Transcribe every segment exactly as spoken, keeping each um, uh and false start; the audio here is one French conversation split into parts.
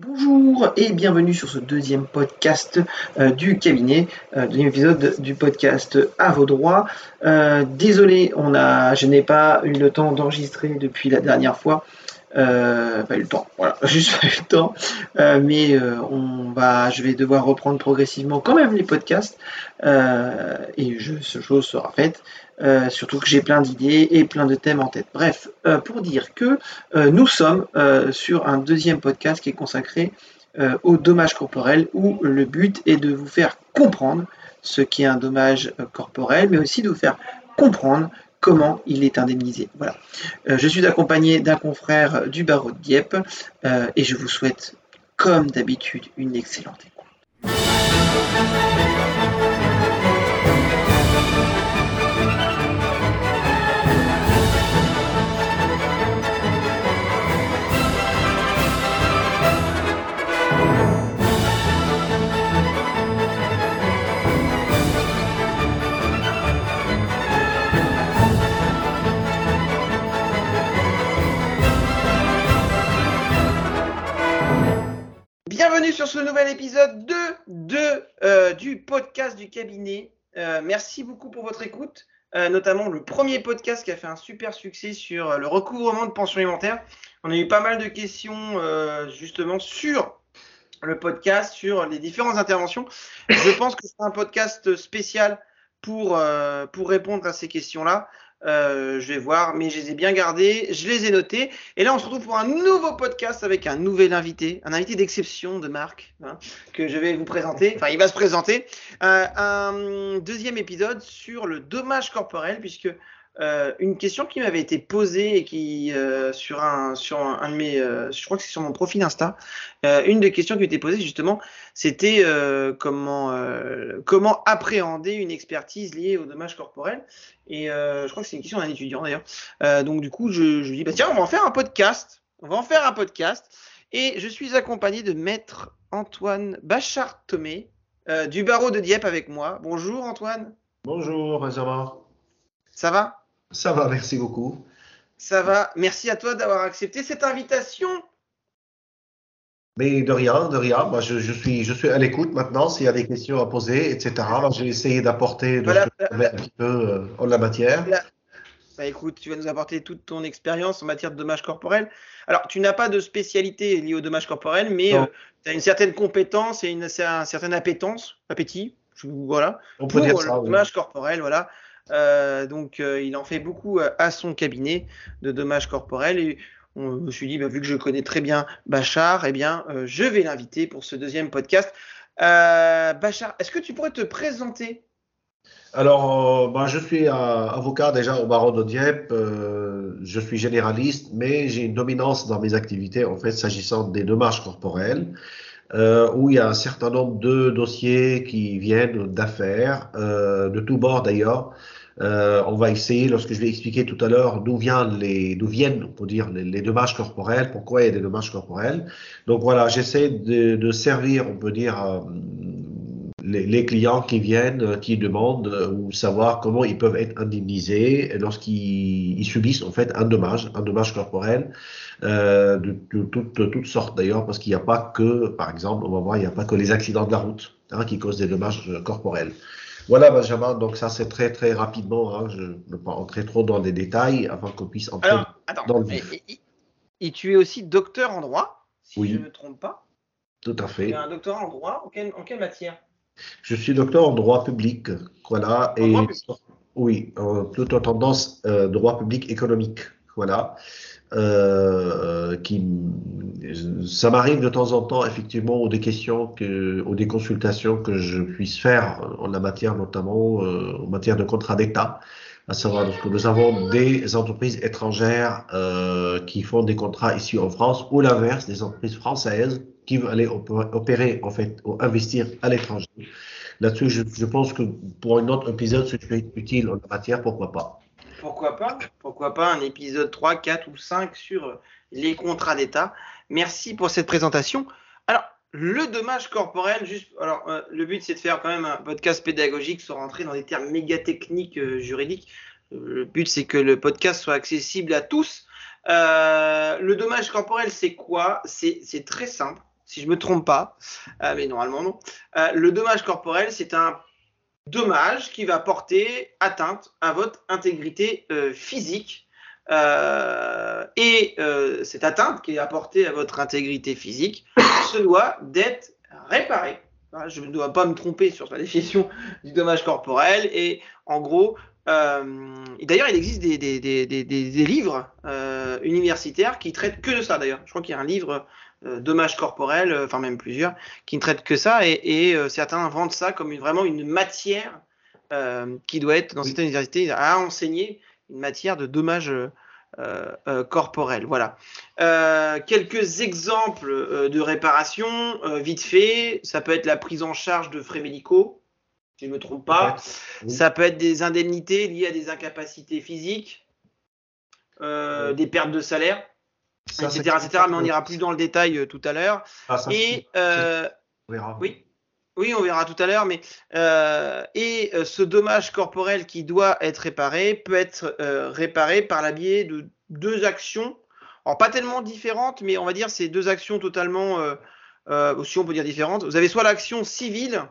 Bonjour et bienvenue sur ce deuxième podcast euh, du cabinet, euh, deuxième épisode du podcast À vos droits. Euh, désolé, on a, je n'ai pas eu le temps d'enregistrer depuis la dernière fois. Euh, pas eu le temps, voilà, juste pas eu le temps. Euh, mais euh, on va, je vais devoir reprendre progressivement quand même les podcasts euh, et je, ce chose sera faite. Euh, surtout que j'ai plein d'idées et plein de thèmes en tête. Bref, euh, pour dire que euh, nous sommes euh, sur un deuxième podcast qui est consacré euh, au dommage corporel, où le but est de vous faire comprendre ce qu'est un dommage euh, corporel, mais aussi de vous faire comprendre comment il est indemnisé. Voilà. Euh, je suis accompagné d'un confrère du barreau de Dieppe euh, et je vous souhaite, comme d'habitude, une excellente écoute. Bienvenue sur ce nouvel épisode de, de, euh, du podcast du cabinet. Euh, merci beaucoup pour votre écoute, euh, notamment le premier podcast qui a fait un super succès sur le recouvrement de pensions alimentaires. On a eu pas mal de questions euh, justement sur le podcast, sur les différentes interventions. Je pense que c'est un podcast spécial pour, euh, pour répondre à ces questions-là. Euh, je vais voir, mais je les ai bien gardés, je les ai notés. Et là, on se retrouve pour un nouveau podcast avec un nouvel invité, un invité d'exception de marque, hein, que je vais vous présenter. Enfin, il va se présenter. Euh, un deuxième épisode sur le dommage corporel, puisque euh, une question qui m'avait été posée et qui euh, sur un sur un, un de mes, euh, je crois que c'est sur mon profil Insta, euh, une des questions qui m'était posée justement, c'était euh, comment euh, comment appréhender une expertise liée au dommage corporel. Et euh, je crois que c'est une question d'un étudiant d'ailleurs. Euh, donc du coup, je, je me dis bah tiens, on va en faire un podcast. On va en faire un podcast. Et je suis accompagné de maître Antoine Bachard-Thomé euh, du barreau de Dieppe avec moi. Bonjour Antoine. Bonjour Benjamin. Ça va? Ça va, merci beaucoup. Ça va. Merci à toi d'avoir accepté cette invitation. Mais de rien, de rien. Moi, je, je suis, je suis à l'écoute maintenant. S'il y a des questions à poser, et cetera. Alors, j'ai essayé d'apporter de Voilà, ce que je savais un petit peu euh, en la matière. voilà. Bah écoute, tu vas nous apporter toute ton expérience en matière de dommages corporels. Alors, tu n'as pas de spécialité liée au dommage corporel, mais euh, Non, tu as une certaine compétence et une, une certaine appétence, appétit, je- voilà, on peut dire pour le ça, oui. dommage corporel, voilà. Euh, donc, euh, il en fait beaucoup euh, à son cabinet de dommages corporels. Et on je me suis dit, bah, vu que je connais très bien Bachar, eh bien, euh, je vais l'inviter pour ce deuxième podcast. Euh, Bachar, est-ce que tu pourrais te présenter? Alors, euh, ben, je suis euh, avocat déjà au barreau de Dieppe. Euh, je suis généraliste, mais j'ai une dominance dans mes activités, en fait, s'agissant des dommages corporels, euh, où il y a un certain nombre de dossiers qui viennent d'affaires, euh, de tous bords d'ailleurs. Euh, on va essayer, lorsque je vais expliquer tout à l'heure d'où viennent les, d'où viennent, on peut dire, les, les dommages corporels, pourquoi il y a des dommages corporels. Donc voilà, j'essaie de, de servir, on peut dire, euh, les, les clients qui viennent, euh, qui demandent euh, ou savoir comment ils peuvent être indemnisés lorsqu'ils ils subissent en fait un dommage, un dommage corporel euh, de, de, toutes de toutes sortes d'ailleurs, parce qu'il n'y a pas que, par exemple, on va voir, il n'y a pas que les accidents de la route hein, qui causent des dommages euh, corporels. Voilà, Benjamin, donc ça c'est très très rapidement, hein, je ne veux pas entrer trop dans les détails avant qu'on puisse entrer Alors, attends, dans le et, vif. et- et tu es aussi docteur en droit, si je ne Oui, me trompe pas. tout à Tu es fait. un doctorat en droit, en quelle, en quelle matière? Je suis docteur en droit public, voilà, En droit et public. oui, euh, plutôt tendance euh, droit public économique, voilà. Euh, qui, ça m'arrive de temps en temps, effectivement, ou des questions que, ou des consultations que je puisse faire en la matière, notamment euh, en matière de contrat d'État, à savoir que nous avons des entreprises étrangères euh, qui font des contrats ici en France, ou l'inverse, des entreprises françaises qui veulent aller opérer, en fait, ou investir à l'étranger. Là-dessus, je, je pense que pour un autre épisode, si je peux être utile en la matière, pourquoi pas. Pourquoi pas? Pourquoi pas un épisode trois, quatre ou cinq sur les contrats d'État. Merci pour cette présentation. Alors, le dommage corporel, juste, alors, euh, le but c'est de faire quand même un podcast pédagogique sans rentrer dans des termes méga techniques euh, juridiques. Euh, le but c'est que le podcast soit accessible à tous. Euh, le dommage corporel, c'est quoi? C'est, c'est très simple. si je me trompe pas, euh, mais normalement non. Euh, le dommage corporel, c'est un dommage qui va porter atteinte à votre intégrité euh, physique. Euh, et euh, cette atteinte qui est apportée à votre intégrité physique se doit d'être réparée. Je ne dois pas me tromper sur la définition du dommage corporel. Et en gros, euh, d'ailleurs, il existe des, des, des, des, des livres euh, universitaires qui traitent que de ça. D'ailleurs, je crois qu'il y a un livre euh, dommage corporel, euh, enfin même plusieurs, qui ne traitent que ça. Et, et euh, certains vendent ça comme une, vraiment une matière euh, qui doit être dans certaines universités à enseigner, une matière de dommage euh, euh, corporel. Voilà. Euh, quelques exemples euh, de réparation, euh, vite fait. Ça peut être la prise en charge de frais médicaux, si je ne me trompe pas. Oui. Ça peut être des indemnités liées à des incapacités physiques, euh, oui. des pertes de salaire, ça, et cetera, et cetera. Mais on ira plus dans le détail euh, tout à l'heure. Ah, ça, et euh, on verra. Oui. Oui, on verra tout à l'heure, mais euh, et euh, ce dommage corporel qui doit être réparé peut être euh, réparé par la biais de deux actions, alors pas tellement différentes, mais on va dire c'est deux actions totalement, euh, euh, si on peut dire différentes. Vous avez soit l'action civile,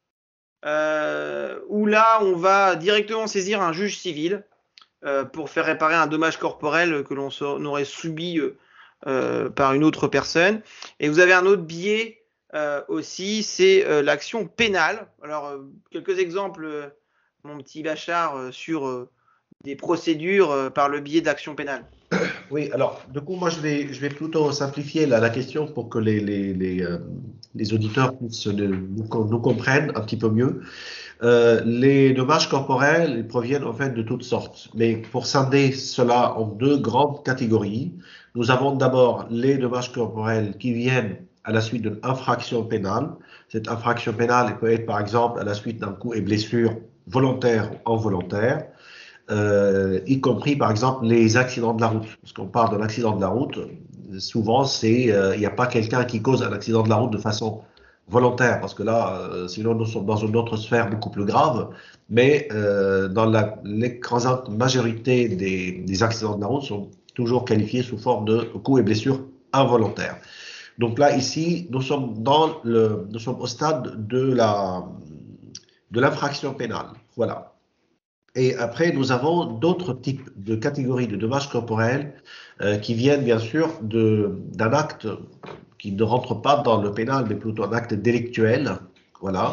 euh, où là on va directement saisir un juge civil euh, pour faire réparer un dommage corporel que l'on aurait subi euh, euh, par une autre personne, et vous avez un autre biais. Euh, aussi, c'est euh, l'action pénale. Alors, euh, quelques exemples, euh, mon petit Bachar, euh, sur euh, des procédures euh, par le biais d'actions pénales. Oui, alors, du coup, moi, je vais, je vais plutôt simplifier la, la question pour que les, les, les, euh, les auditeurs puissent nous, nous comprennent un petit peu mieux. Euh, les dommages corporels ils proviennent en fait de toutes sortes. Mais pour scinder cela en deux grandes catégories, nous avons d'abord les dommages corporels qui viennent à la suite d'une infraction pénale. Cette infraction pénale elle peut être par exemple à la suite d'un coup et blessure volontaire ou involontaire, euh, y compris par exemple les accidents de la route. Parce qu'on parle d'un accident de la route, souvent c'est il euh, n'y a pas quelqu'un qui cause un accident de la route de façon volontaire, parce que là, euh, sinon nous sommes dans une autre sphère beaucoup plus grave, mais euh, dans l'écrasante majorité des, des accidents de la route sont toujours qualifiés sous forme de coups et blessures involontaires. Donc là, ici, nous sommes, dans le, nous sommes au stade de la, de l'infraction pénale. Voilà. Et après, nous avons d'autres types de catégories de dommages corporels euh, qui viennent bien sûr d'un acte qui ne rentre pas dans le pénal, mais plutôt un acte délictuel. Voilà.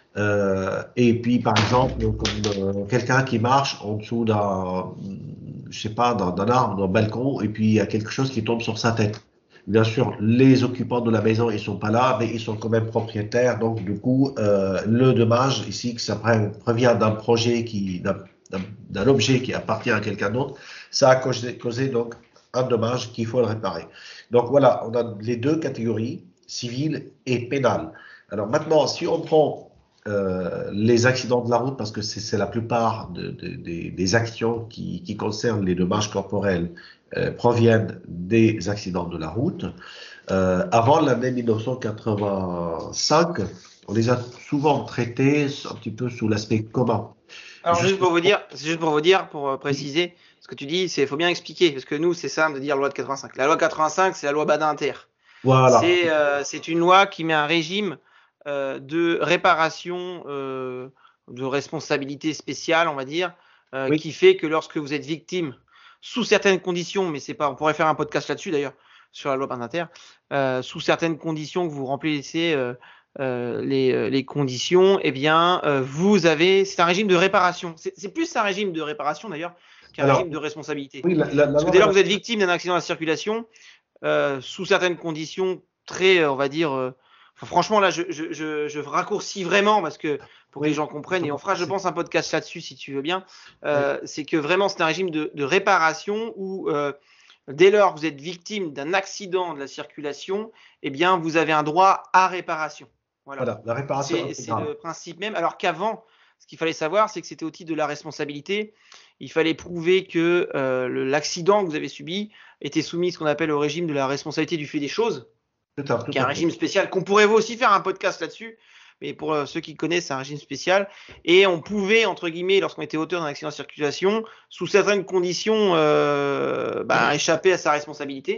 Euh, et puis, par exemple, comme euh, quelqu'un qui marche en dessous d'un, je sais pas, d'un arbre, d'un balcon, et puis il y a quelque chose qui tombe sur sa tête. Bien sûr, les occupants de la maison, ils sont pas là, mais ils sont quand même propriétaires. Donc, du coup, euh, le dommage ici, que ça provient d'un projet qui, d'un objet qui appartient à quelqu'un d'autre, ça a causé, causé donc un dommage qu'il faut le réparer. Donc voilà, on a les deux catégories, civile et pénale. Alors maintenant, si on prend euh, les accidents de la route, parce que c'est la plupart de, de, de, des actions qui, qui concernent les dommages corporels euh, proviennent des accidents de la route. Euh, avant l'année mille neuf cent quatre-vingt-cinq, on les a souvent traités un petit peu sous l'aspect commun. Alors juste, juste pour vous dire, c'est juste pour vous dire, pour préciser, ce que tu dis, c'est faut bien expliquer, parce que nous c'est simple de dire loi de quatre-vingt-cinq. La loi quatre-vingt-cinq, c'est la loi Badinter. Voilà. C'est euh, c'est une loi qui met un régime euh, de réparation, euh, de responsabilité spéciale, on va dire, euh, oui. qui fait que lorsque vous êtes victime, sous certaines conditions, mais c'est pas, on pourrait faire un podcast là-dessus d'ailleurs sur la loi Badinter, euh, sous certaines conditions que vous remplissez. Euh, Euh, les, les conditions, eh bien, euh, vous avez, c'est un régime de réparation. C'est plus un régime de réparation d'ailleurs qu'un régime de responsabilité. Oui, la, la, Parce que dès lors que vous êtes victime d'un accident de la circulation, euh, sous certaines conditions très, on va dire, euh, enfin, franchement là, je, je, je, je raccourcis vraiment parce que pour oui, que les gens comprennent, et on fera, je pense, un podcast là-dessus si tu veux bien. Euh, oui. C'est que vraiment, c'est un régime de, de réparation où euh, dès lors que vous êtes victime d'un accident de la circulation, eh bien, vous avez un droit à réparation. Voilà, voilà la réparation. C'est le principe même. Alors qu'avant, ce qu'il fallait savoir, c'est que c'était au titre de la responsabilité. Il fallait prouver que euh, l'accident que vous avez subi était soumis à ce qu'on appelle au régime de la responsabilité du fait des choses, tout à, tout qui est un régime spécial, qu'on pourrait aussi faire un podcast là-dessus. Mais pour euh, ceux qui connaissent, c'est un régime spécial. Et on pouvait, entre guillemets, lorsqu'on était auteur d'un accident de circulation, sous certaines conditions, euh, bah, échapper à sa responsabilité.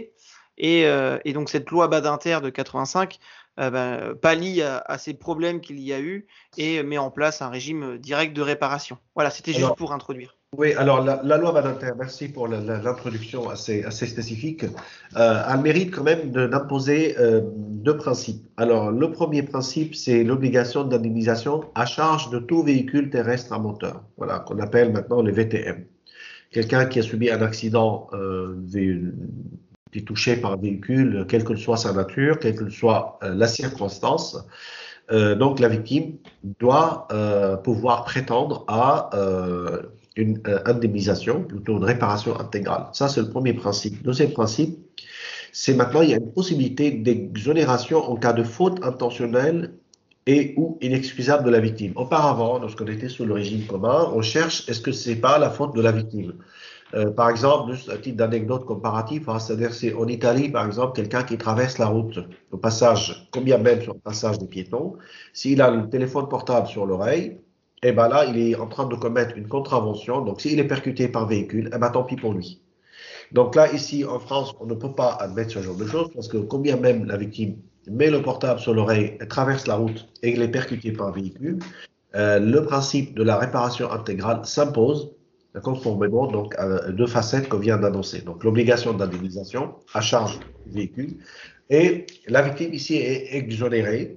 Et, euh, et donc cette loi Badinter de quatre-vingt-cinq euh, ben, pallie à, à ces problèmes qu'il y a eu et met en place un régime direct de réparation. Voilà, c'était juste Alors, pour introduire. oui, alors la, la loi Badinter, merci pour la- la- l'introduction assez, assez spécifique. Euh, elle mérite quand même de- d'imposer euh, deux principes. Alors, le premier principe, c'est l'obligation d'indemnisation à charge de tout véhicule terrestre à moteur, voilà, qu'on appelle maintenant les V T M. Quelqu'un qui a subi un accident, euh, vé- qui est touché par un véhicule, quelle que soit sa nature, quelle que soit euh, la circonstance, euh, donc la victime doit euh, pouvoir prétendre à euh, une euh, indemnisation, plutôt une réparation intégrale. Ça, c'est le premier principe. Deuxième principe, c'est maintenant, il y a une possibilité d'exonération en cas de faute intentionnelle et ou inexcusable de la victime. Auparavant, lorsqu'on était sous le régime commun, on cherche est-ce que c'est pas la faute de la victime. Euh, par exemple, juste un titre d'anecdote comparative, hein, c'est-à-dire c'est en Italie, par exemple, quelqu'un qui traverse la route au passage, combien même sur le passage des piétons, s'il a le téléphone portable sur l'oreille, eh ben là, il est en train de commettre une contravention. Donc, s'il est percuté par véhicule, eh ben tant pis pour lui. Donc là, ici, en France, on ne peut pas admettre ce genre de choses parce que combien même la victime met le portable sur l'oreille, traverse la route et il est percuté par un véhicule, euh, le principe de la réparation intégrale s'impose conformément donc à deux facettes qu'on vient d'annoncer. Donc l'obligation d'indemnisation à charge du véhicule et la victime ici est exonérée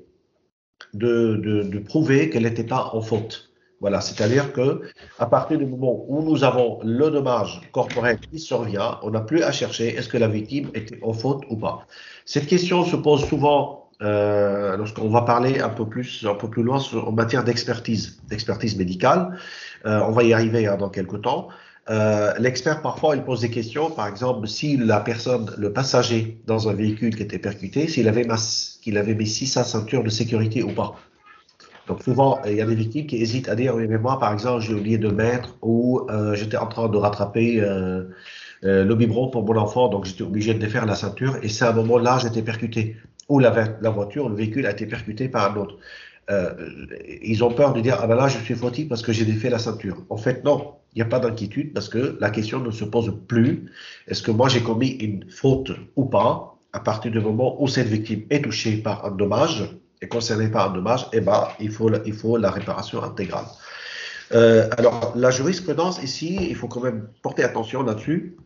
de, de, de prouver qu'elle n'était pas en faute. Voilà, c'est-à-dire que à partir du moment où nous avons le dommage corporel qui survient, on n'a plus à chercher est-ce que la victime était en faute ou pas. Cette question se pose souvent euh, lorsqu'on va parler un peu plus, un peu plus loin sur, en matière d'expertise, d'expertise médicale. Euh, on va y arriver hein, dans quelques temps. Euh, l'expert, parfois, il pose des questions. Par exemple, si la personne, le passager dans un véhicule qui était percuté, s'il avait, mas- qu'il avait mis si sa ceinture de sécurité ou pas. Donc, souvent, il y a des victimes qui hésitent à dire, oui, mais moi, par exemple, j'ai oublié de mettre ou euh, j'étais en train de rattraper euh, euh, le biberon pour mon enfant, donc j'étais obligé de défaire la ceinture et c'est à un moment-là, j'étais percuté. Ou la, la voiture, le véhicule a été percuté par un autre. Euh, ils ont peur de dire ah ben là je suis fautif parce que j'ai défait la ceinture. En fait non, il n'y a pas d'inquiétude parce que la question ne se pose plus. Est-ce que moi j'ai commis une faute ou pas à partir du moment où cette victime est touchée par un dommage et concernée par un dommage, eh ben il faut la, il faut la réparation intégrale. Euh, alors la jurisprudence ici, il faut quand même porter attention là-dessus,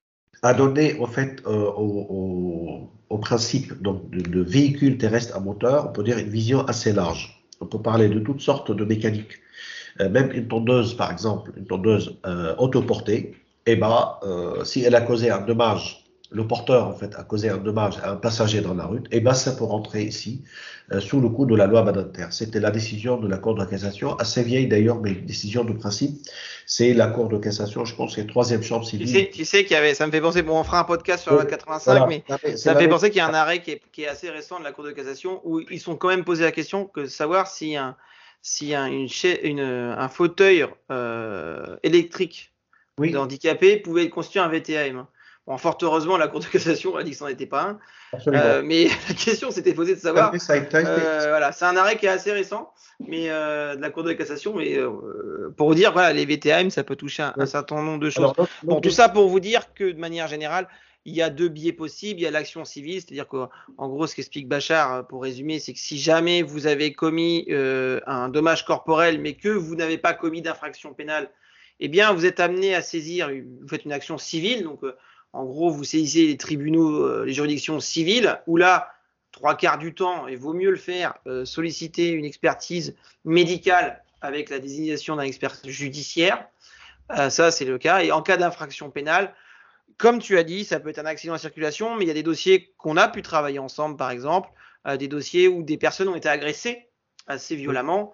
a donné en fait euh, au, au, au principe donc, de, de véhicule terrestre à moteur, on peut dire une vision assez large. On peut parler de toutes sortes de mécaniques. Euh, même une tondeuse, par exemple, une tondeuse euh, autoportée, eh ben, euh, si elle a causé un dommage, le porteur en fait a causé un dommage à un passager dans la route, eh ben, ça peut rentrer ici euh, sous le coup de la loi Badinter. C'était la décision de la Cour de cassation, assez vieille d'ailleurs, mais décision de principe. C'est la Cour de cassation, je pense, c'est la troisième chambre Tu civile. sais, tu sais qu'il y avait, ça me fait penser, bon, on fera un podcast sur la Oui, loi quatre-vingt-cinq, voilà, mais c'est ça me fait l'année. penser qu'il y a un arrêt qui est, qui est assez récent de la Cour de cassation où ils sont quand même posé la question que de savoir si un, si un, une, une, un fauteuil euh, électrique Oui, d'handicapé pouvait constituer un V T A M. Bon, fort heureusement, la Cour de cassation a dit que ça n'en était pas un. absolument. Euh, mais la question s'était posée de savoir. Ça a été, Euh, voilà, c'est un arrêt qui est assez récent, mais euh, de la Cour de cassation. Mais euh, pour vous dire, voilà, les V T A M, ça peut toucher un, un certain nombre de choses. alors, notre, Bon, notre tout ça pour vous dire que de manière générale, il y a deux biais possibles. Il y a l'action civile, c'est-à-dire qu'en gros, ce qu'explique Bachar, pour résumer, c'est que si jamais vous avez commis euh, un dommage corporel, mais que vous n'avez pas commis d'infraction pénale, eh bien, vous êtes amené à saisir, vous faites une action civile, donc euh, en gros, vous saisissez les tribunaux, euh, les juridictions civiles, où là, trois quarts du temps, il vaut mieux le faire, euh, solliciter une expertise médicale avec la désignation d'un expert judiciaire. Euh, ça, c'est le cas. Et en cas d'infraction pénale, comme tu as dit, ça peut être un accident de circulation, mais il y a des dossiers qu'on a pu travailler ensemble, par exemple, euh, des dossiers où des personnes ont été agressées assez violemment.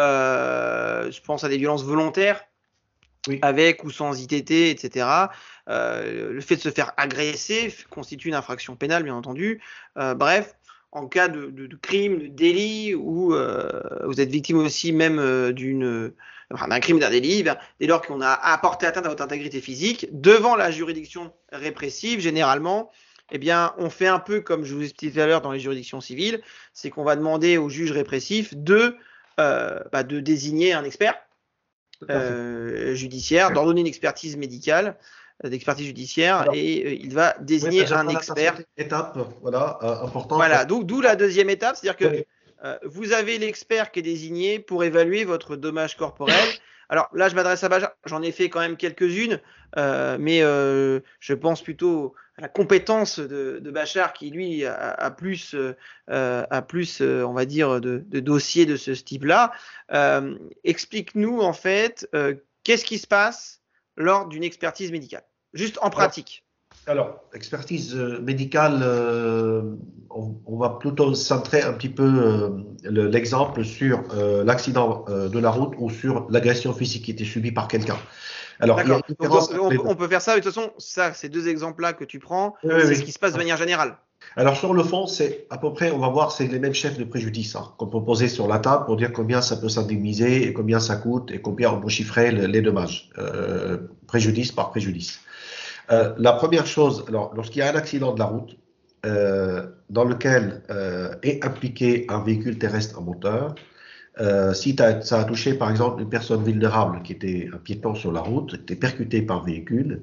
Euh, je pense à des violences volontaires, oui. avec ou sans I T T, et cetera. Euh, le fait de se faire agresser constitue une infraction pénale, bien entendu. Euh, bref, en cas de, de, de crime, de délit, ou euh, vous êtes victime aussi même euh, d'une, enfin, d'un crime ou d'un délit, ben, dès lors qu'on a apporté atteinte à votre intégrité physique, devant la juridiction répressive, généralement, eh bien, on fait un peu comme je vous expliquais tout à l'heure dans les juridictions civiles, c'est qu'on va demander au juge répressif de, euh, bah, de désigner un expert Euh, judiciaire, d'ordonner une expertise médicale d'expertise judiciaire Alors, et euh, il va désigner oui, un expert. Étape, voilà, euh, importante. Voilà, d'où la deuxième étape, c'est-à-dire que Oui. euh, vous avez l'expert qui est désigné pour évaluer votre dommage corporel. Alors là, je m'adresse à Bachar, j'en ai fait quand même quelques-unes, euh, mais euh, je pense plutôt à la compétence de, de Bachar qui, lui, a, a plus, euh, a plus euh, on va dire, de, de dossiers de ce type-là. Euh, Explique-nous, en fait, euh, qu'est-ce qui se passe lors d'une expertise médicale, juste en pratique. Alors, alors expertise euh, médicale, euh, on, on va plutôt centrer un petit peu euh, le- l'exemple sur euh, l'accident euh, de la route ou sur l'agression physique qui était subie par quelqu'un. Alors, il y a une D'accord. Donc, différence on, entre les deux. on peut faire ça. De toute façon, ça, ces deux exemples-là que tu prends, Oui, oui, c'est oui. ce qui se passe de manière générale. Alors, sur le fond, c'est à peu près, on va voir, c'est les mêmes chefs de préjudice hein, qu'on peut poser sur la table pour dire combien ça peut s'indemniser et combien ça coûte et combien on peut chiffrer le- les dommages, euh, préjudice par préjudice. Euh, la première chose, alors, lorsqu'il y a un accident de la route euh, dans lequel euh, est impliqué un véhicule terrestre à moteur, euh, si t'as- ça a touché par exemple une personne vulnérable qui était un piéton sur la route, était percuté par véhicule,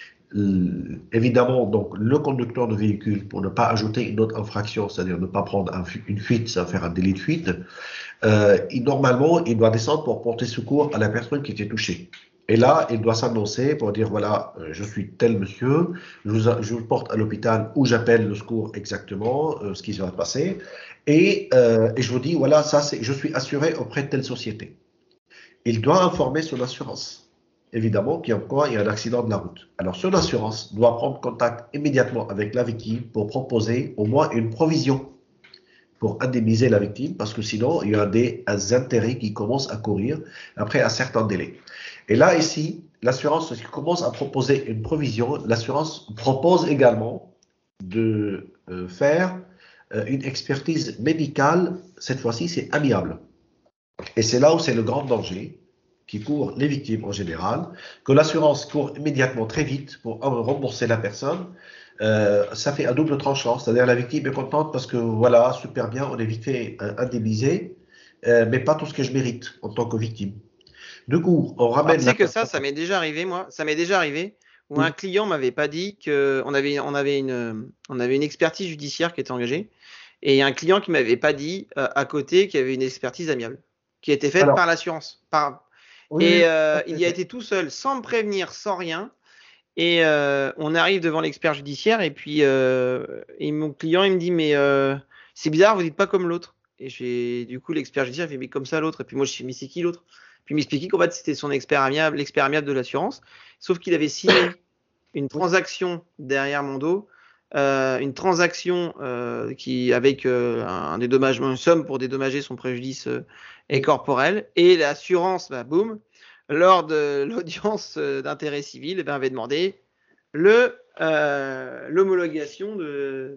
euh, évidemment, donc le conducteur de véhicule, pour ne pas ajouter une autre infraction, c'est-à-dire ne pas prendre un fu- une fuite, ça va faire un délit de fuite, euh, il- normalement, il doit descendre pour porter secours à la personne qui était touchée. Et là, il doit s'annoncer pour dire, voilà, euh, je suis tel monsieur, je vous, a- je vous porte à l'hôpital où j'appelle le secours exactement, euh, ce qui va se passer. Et, euh, et je vous dis, voilà, ça, c'est, je suis assuré auprès de telle société. Il doit informer son assurance, évidemment, qu'il y a quoi, il y a un accident de la route. Alors, son assurance doit prendre contact immédiatement avec la victime pour proposer au moins une provision pour indemniser la victime, parce que sinon, il y a des intérêts qui commencent à courir après un certain délai. Et là, ici, l'assurance commence à proposer une provision. L'assurance propose également de euh, faire euh, une expertise médicale. Cette fois-ci, c'est amiable. Et c'est là où c'est le grand danger qui court les victimes en général, que l'assurance court immédiatement très vite pour rembourser la personne. Euh, ça fait un double tranchant, c'est-à-dire la victime est contente parce que voilà, super bien, on est vite fait euh, indemnisé, euh, mais pas tout ce que je mérite en tant que victime. Du coup, on Alors, ramène tu la sais que ça, personne. ça m'est déjà arrivé, moi. Ça m'est déjà arrivé où un Oui, client m'avait pas dit que on avait, on avait une, on avait une expertise judiciaire qui était engagée, et il y a un client qui m'avait pas dit euh, à côté qu'il y avait une expertise amiable qui a été faite alors, par l'assurance. Par... oui, oui, Et tout euh, à il y a fait. été tout seul, sans me prévenir, sans rien. Et euh, on arrive devant l'expert judiciaire et puis euh, et mon client il me dit mais euh, c'est bizarre, vous dites pas comme l'autre. Et j'ai du coup l'expert judiciaire fait mais comme ça l'autre. Et puis moi je suis mais c'est qui l'autre? Puis il m'expliquait qu'en fait c'était son expert amiable, l'expert amiable de l'assurance, sauf qu'il avait signé une Oui, transaction derrière mon dos, euh, une transaction euh, qui avec euh, un dédommagement, une somme pour dédommager son préjudice euh, et oui. corporel et l'assurance, bah boum, lors de l'audience euh, d'intérêt civil, eh ben, avait demandé le euh, l'homologation de,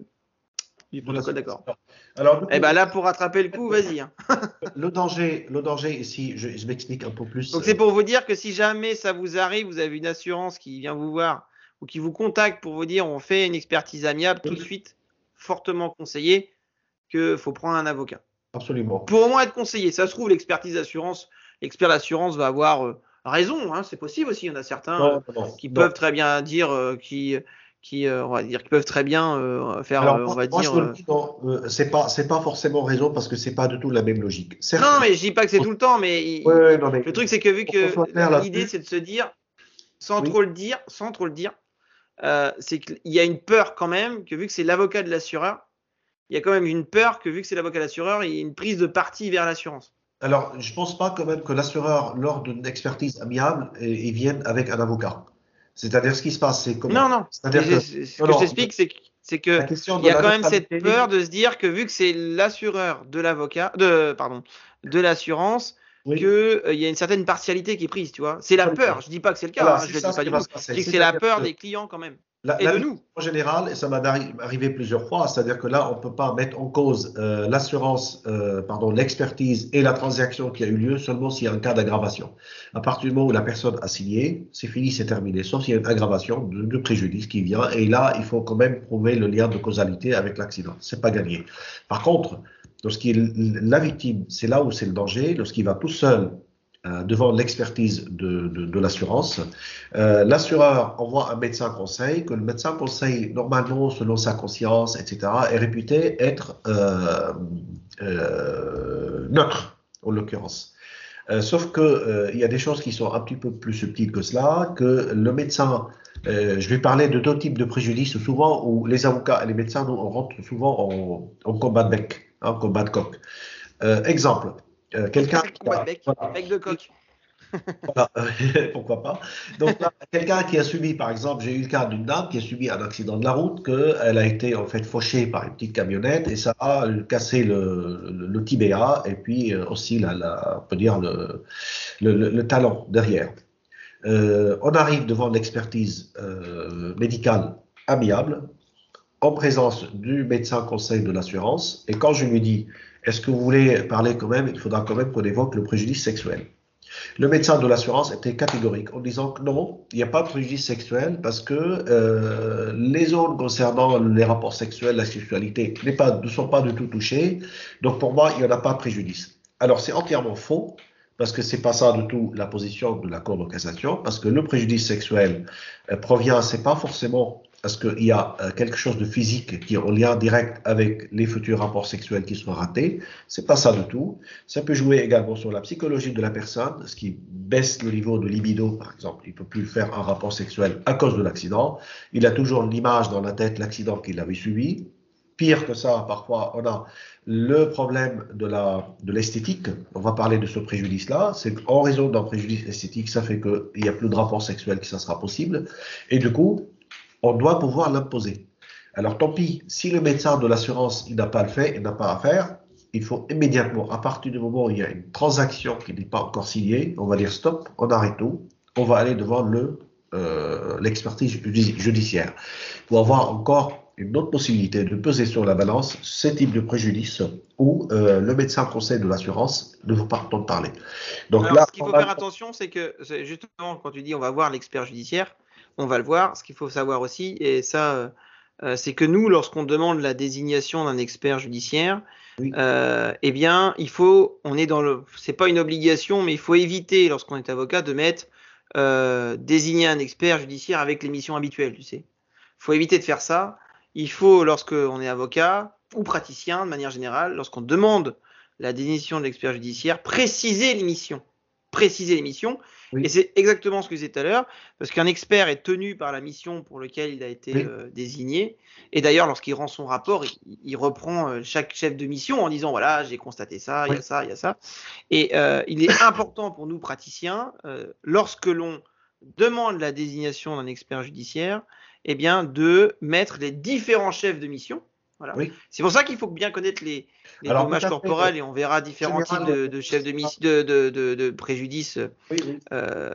du De protocole l'assurance. d'accord. Alors, du Et coup, ben là pour rattraper le coup, vas-y. Hein. le danger, le danger ici, je, je m'explique un peu plus. Donc euh, c'est pour vous dire que si jamais ça vous arrive, vous avez une assurance qui vient vous voir ou qui vous contacte pour vous dire on fait une expertise amiable, tout de suite, fortement conseillé que faut prendre un avocat. Absolument. Pour au moins être conseillé. Ça se trouve, l'expertise d'assurance, l'expert d'assurance va avoir euh, raison, hein, c'est possible aussi. Il y en a certains euh, Non, non, qui non. peuvent très bien dire, euh, qui, qui, euh, on va dire, qui peuvent très bien euh, faire, Alors, euh, on moi, va moi, je dire. te le euh, dis, non, euh, c'est pas, c'est pas forcément raison parce que c'est pas du tout la même logique. Certes, Non, mais je dis pas que c'est tout le temps, mais il- oui, oui, il- non, mais le truc c'est que vu pour qu'on que soit clair l'idée là-dessus, c'est de se dire, sans oui, trop le dire, sans trop le dire, euh, c'est qu'il y a une peur quand même que vu que c'est l'avocat de l'assureur, il y a quand même une peur que vu que c'est l'avocat de l'assureur, il y ait une prise de parti vers l'assurance. alors, je pense pas quand même que l'assureur, lors d'une expertise amiable, euh, il vienne avec un avocat. C'est-à-dire, ce qui se passe, c'est Non, comment? non. Mais C'est-à-dire que, c'est- ce non, que je non, t'explique, c'est que, c'est la que question il de y a la quand même cette neutralité, peur de se dire que vu que c'est l'assureur de l'avocat, de, pardon, de l'assurance, oui, que euh, il y a une certaine partialité qui est prise, tu vois. C'est la peur. absolument. Je dis pas que c'est le cas, Voilà, hein, c'est je le dis ça ce pas qui du va tout. se Je passer. dis que c'est la C'est-à-dire peur que des clients quand même La, et la de victime nous. en général, et ça m'est arri- arrivé plusieurs fois, c'est-à-dire que là, on ne peut pas mettre en cause euh, l'assurance, euh, pardon, l'expertise et la transaction qui a eu lieu seulement s'il y a un cas d'aggravation. À partir du moment où la personne a signé, c'est fini, c'est terminé, sauf s'il y a une aggravation de, de préjudice qui vient, et là, il faut quand même prouver le lien de causalité avec l'accident. C'est pas gagné. Par contre, lorsqu'il la victime, c'est là où c'est le danger, lorsqu'il va tout seul euh, devant l'expertise de, de, de l'assurance. Euh, l'assureur envoie un médecin conseil, que le médecin conseil, normalement, selon sa conscience, et cetera, est réputé être euh, euh, neutre, en l'occurrence. Euh, sauf que euh, il y a des choses qui sont un petit peu plus subtiles que cela, que le médecin, euh, je vais parler de deux types de préjudices, souvent où les avocats et les médecins, nous, on rentre souvent en, en combat de bec, en combat de coq. Euh, exemple, euh, quelqu'un qui Combat de a, bec, voilà, bec de coq. voilà, pourquoi pas. Donc là, quelqu'un qui a subi, par exemple, j'ai eu le cas d'une dame qui a subi un accident de la route, qu'elle a été en fait fauchée par une petite camionnette et ça a cassé le, le, le tibia et puis euh, aussi la, la, on peut dire le, le, le, le talon derrière. Euh, on arrive devant l'expertise euh, médicale amiable en présence du médecin conseil de l'assurance et quand je lui dis est-ce que vous voulez parler quand même, il faudra quand même qu'on évoque le préjudice sexuel. Le médecin de l'assurance était catégorique en disant que non, il n'y a pas de préjudice sexuel parce que euh, les zones concernant les rapports sexuels, la sexualité pas, ne sont pas du tout touchées. Donc pour moi, il n'y en a pas de préjudice. Alors c'est entièrement faux parce que c'est pas ça du tout la position de la Cour de cassation parce que le préjudice sexuel euh, provient, c'est pas forcément parce qu'il y a euh, quelque chose de physique qui est en lien direct avec les futurs rapports sexuels qui sont ratés. C'est pas ça du tout. Ça peut jouer également sur la psychologie de la personne, ce qui baisse le niveau de libido, par exemple. Il ne peut plus faire un rapport sexuel à cause de l'accident. Il a toujours l'image dans la tête, l'accident qu'il avait subi. Pire que ça, parfois, on a le problème de la, de l'esthétique. On va parler de ce préjudice-là. C'est qu'en raison d'un préjudice esthétique, ça fait qu'il n'y a plus de rapport sexuel qui ça sera possible. Et du coup, on doit pouvoir l'imposer. Alors tant pis, si le médecin de l'assurance il n'a pas le fait, il n'a pas à faire, il faut immédiatement, à partir du moment où il y a une transaction qui n'est pas encore signée, on va dire stop, on arrête tout, on va aller devant le, euh, l'expertise judiciaire pour avoir encore une autre possibilité de peser sur la balance ce type de préjudice où euh, le médecin conseil de l'assurance ne veut pas entendre parler. Donc alors, là, ce qu'il faut va... faire attention, c'est que c'est justement quand tu dis on va voir l'expert judiciaire, on va le voir. Ce qu'il faut savoir aussi, et ça, euh, c'est que nous, lorsqu'on demande la désignation d'un expert judiciaire, oui. euh, eh bien, il faut, on est dans le, c'est pas une obligation, mais il faut éviter, lorsqu'on est avocat, de mettre euh, désigner un expert judiciaire avec les missions habituelles. Tu sais, il faut éviter de faire ça. Il faut, lorsqu'on est avocat ou praticien, de manière générale, lorsqu'on demande la désignation de l'expert judiciaire, préciser les missions. Préciser les missions. Oui. Et c'est exactement ce que je disais tout à l'heure, parce qu'un expert est tenu par la mission pour laquelle il a été oui. euh, désigné. Et d'ailleurs, lorsqu'il rend son rapport, il, il reprend euh, chaque chef de mission en disant, voilà, j'ai constaté ça, il oui. y a ça, il y a ça. Et euh, il est important pour nous, praticiens, euh, lorsque l'on demande la désignation d'un expert judiciaire, eh bien, de mettre les différents chefs de mission. Voilà. Oui. C'est pour ça qu'il faut bien connaître les, les Alors, dommages corporels fait, et on verra différents types de, de chefs de, de, de, de, de préjudice oui, oui. Euh,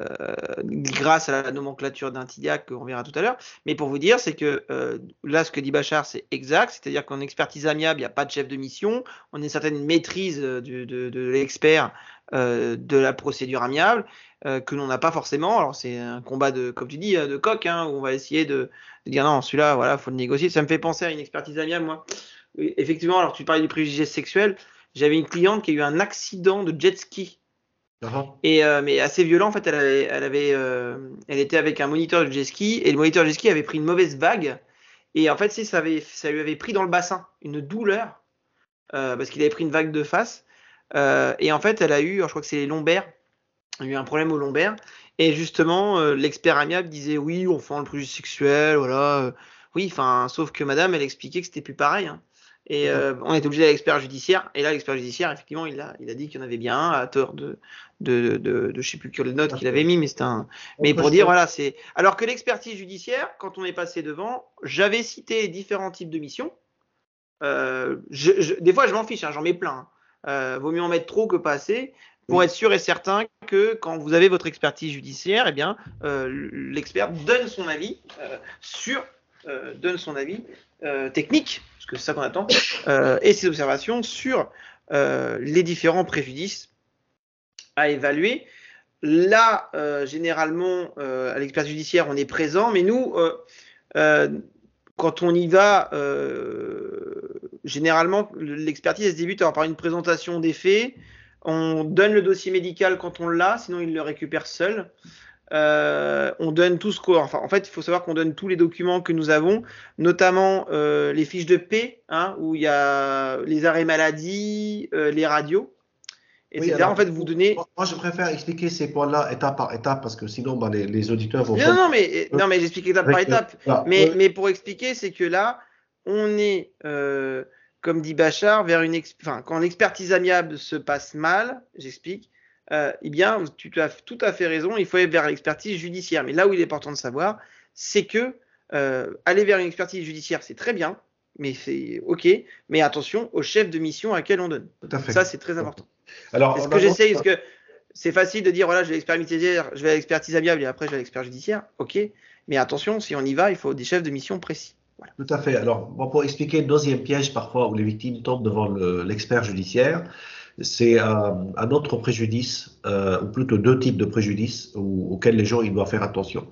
grâce à la nomenclature d'un T I D A C qu'on verra tout à l'heure. Mais pour vous dire, c'est que euh, là, ce que dit Bachar, c'est exact. C'est-à-dire qu'en expertise amiable, il n'y a pas de chef de mission. On a une certaine maîtrise de, de, de l'expert euh, de la procédure amiable euh, que l'on n'a pas forcément. Alors, c'est un combat de, comme tu dis, de coq, hein, où on va essayer de, de dire non, celui-là, voilà, faut le négocier. Ça me fait penser à une expertise amiable, moi. Effectivement, alors tu parlais du préjugé sexuel. J'avais une cliente qui a eu un accident de jet ski. Uh-huh. Et euh, mais assez violent, en fait, elle avait, elle avait, euh, elle était avec un moniteur de jet ski et le moniteur de jet ski avait pris une mauvaise vague et en fait, c'est, ça, avait, ça lui avait pris dans le bassin une douleur euh, parce qu'il avait pris une vague de face euh, et en fait, elle a eu, alors, je crois que c'est les lombaires, elle a eu un problème aux lombaires et justement, euh, l'expert amiable disait oui, on fait le préjudice sexuel, voilà, euh, oui, enfin, sauf que Madame, elle expliquait que c'était plus pareil. Hein. Et euh, on est obligé d'aller à l'expert judiciaire. Et là, l'expert judiciaire, effectivement, il a, il a dit qu'il y en avait bien un à tort de, de, de, de, de je sais plus quelle note qu'il avait mis, mais c'était un. Mais pour dire, voilà, c'est. Alors que l'expertise judiciaire, quand on est passé devant, j'avais cité différents types de missions. Euh, je, je, des fois, je m'en fiche, hein, j'en mets plein. Hein. Euh, vaut mieux en mettre trop que pas assez, pour oui. être sûr et certain que quand vous avez votre expertise judiciaire, eh bien, euh, l'expert donne son avis euh, sur, euh, donne son avis euh, technique. Parce que c'est ça qu'on attend, euh, et ses observations sur euh, les différents préjudices à évaluer. Là, euh, généralement, euh, à l'expertise judiciaire, on est présent, mais nous, euh, euh, quand on y va, euh, généralement, l'expertise elle se débute par une présentation des faits, On donne le dossier médical quand on l'a, sinon il le récupère seul. Euh, on donne tout ce qu'on. Enfin, en fait, il faut savoir qu'on donne tous les documents que nous avons, notamment euh, les fiches de paie, hein, où il y a les arrêts maladie, euh, les radios, Oui, et cetera. alors, En fait, vous donnez. moi, je préfère expliquer ces points-là étape par étape parce que sinon, bah, les, les auditeurs vont Non, non, comprendre. mais, non, mais j'explique étape par Avec le- étape. voilà. Mais, Oui, mais pour expliquer, c'est que là, on est, euh, comme dit Bachar, vers une. Ex... Enfin, quand l'expertise amiable se passe mal, j'explique, euh, eh bien, tu as tout à fait raison, il faut aller vers l'expertise judiciaire. Mais là où il est important de savoir, c'est que euh, aller vers une expertise judiciaire, c'est très bien, mais c'est OK, mais attention au chef de mission à laquelle on donne. tout à fait. Ça, c'est très important. Alors, C'est ce on que a- j'essaye, parce que c'est facile de dire, voilà, je vais l'expertise judiciaire, je vais à l'expertise amiable et après je vais à l'expert judiciaire. OK, mais attention, si on y va, il faut des chefs de mission précis. Voilà. Tout à fait. Alors, bon, pour expliquer le deuxième piège parfois où les victimes tombent devant le- l'expert judiciaire, c'est euh, un autre préjudice, euh, ou plutôt deux types de préjudices où- auxquels les gens ils doivent faire attention.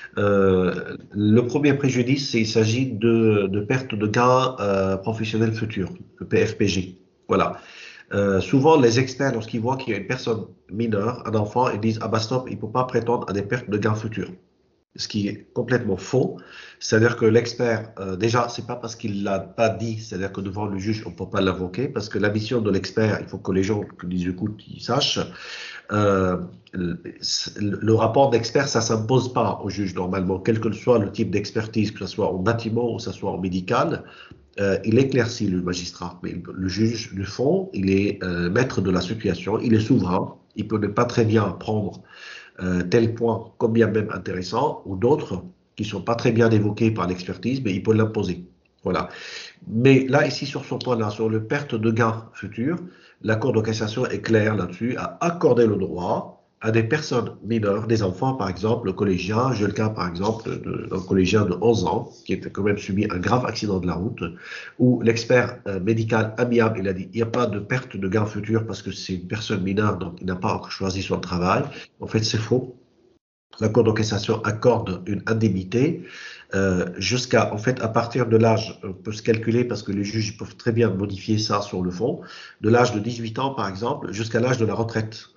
Euh, le premier préjudice, c'est il s'agit de, de perte de gains euh, professionnels futurs, le P F P G. Voilà. Euh, souvent, les experts, lorsqu'ils voient qu'il y a une personne mineure, un enfant, ils disent ah bah stop, il ne peut pas prétendre à des pertes de gains futurs. Ce qui est complètement faux. C'est-à-dire que l'expert, euh, déjà, c'est pas parce qu'il l'a pas dit, c'est-à-dire que devant le juge, on peut pas l'invoquer, parce que la mission de l'expert, il faut que les gens qui les écoutent, ils sachent, euh, le, le rapport d'expert, ça s'impose pas au juge normalement, quel que soit le type d'expertise, que ce soit en bâtiment ou que ce soit en médical. Euh, il éclaircit le magistrat, mais le juge du fond, il est euh, maître de la situation, il est souverain, il peut ne pas très bien prendre euh, tel point, combien même intéressant, ou d'autres qui ne sont pas très bien évoqués par l'expertise, mais il peut l'imposer. Voilà. Mais là, ici, sur ce point-là, sur le perte de gains futurs, la Cour de cassation est claire là-dessus, à accorder le droit à des personnes mineures, des enfants par exemple, le collégien, j'ai le cas par exemple d'un collégien de onze ans qui a quand même subi un grave accident de la route, où l'expert euh, médical amiable, il a dit il n'y a pas de perte de gains futurs parce que c'est une personne mineure, donc il n'a pas encore choisi son travail. En fait, c'est faux. La Cour de cassation accorde une indemnité euh, jusqu'à, en fait, à partir de l'âge, on peut se calculer parce que les juges peuvent très bien modifier ça sur le fond, de l'âge de dix-huit ans par exemple, jusqu'à l'âge de la retraite,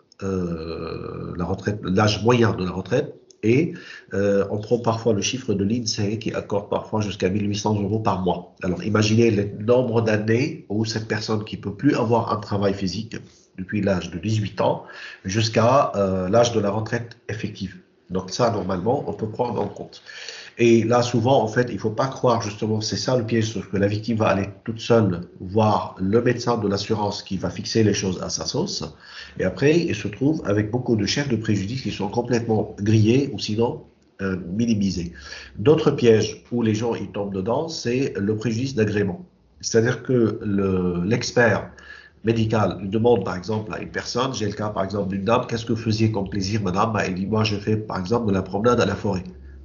euh, la retraite, l'âge moyen de la retraite. Et euh, on prend parfois le chiffre de l'INSEE qui accorde parfois jusqu'à mille huit cents euros par mois. Alors imaginez le nombre d'années où cette personne qui peut plus avoir un travail physique depuis l'âge de dix-huit ans jusqu'à euh, l'âge de la retraite effective. Donc ça, normalement, on peut prendre en compte. Et là, souvent, en fait, il ne faut pas croire, justement, c'est ça le piège, sauf que la victime va aller toute seule voir le médecin de l'assurance qui va fixer les choses à sa sauce. Et après, il se trouve avec beaucoup de chefs de préjudice qui sont complètement grillés ou sinon euh, minimisés. D'autres pièges où les gens ils tombent dedans, c'est le préjudice d'agrément. C'est-à-dire que le, l'expert médical, il demande par exemple à une personne, j'ai le cas par exemple d'une dame, qu'est-ce que vous faisiez comme plaisir madame? Bah, elle dit, moi je fais par exemple de la promenade à la forêt.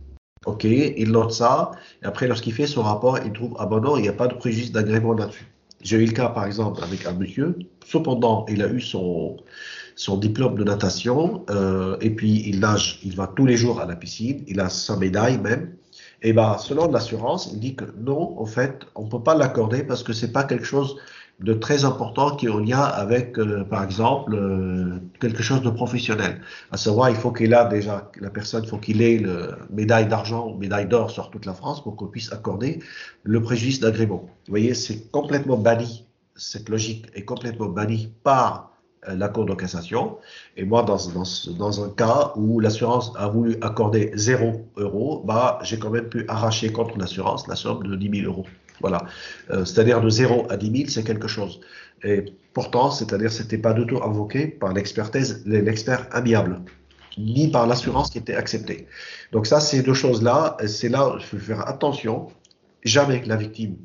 Ok, il note ça, et après lorsqu'il fait son rapport, il trouve, ah ben non, il n'y a pas de préjudice d'agrément là-dessus. J'ai eu le cas par exemple avec un monsieur, cependant il a eu son, son diplôme de natation, euh, et puis il nage, il va tous les jours à la piscine, il a sa médaille même, et ben selon l'assurance, il dit que non, en fait, on ne peut pas l'accorder parce que c'est pas quelque chose de très important qui est en lien avec, euh, par exemple, euh, quelque chose de professionnel. À savoir, il faut qu'il a déjà, la personne, il faut qu'il ait le médaille d'argent ou médaille d'or sur toute la France pour qu'on puisse accorder le préjudice d'agrément. Vous voyez, c'est complètement banni, cette logique est complètement bannie par euh, la Cour de cassation. Et moi, dans, dans, dans un cas où l'assurance a voulu accorder zéro euro, bah, j'ai quand même pu arracher contre l'assurance la somme de dix mille euros. Voilà. Euh, c'est-à-dire de zéro à dix mille, c'est quelque chose. Et pourtant, c'est-à-dire c'était pas du tout invoqué par l'expertise, l'expert amiable, ni par l'assurance qui était acceptée. Donc ça, ces deux choses-là, c'est là où il faut faire attention. Jamais que la victime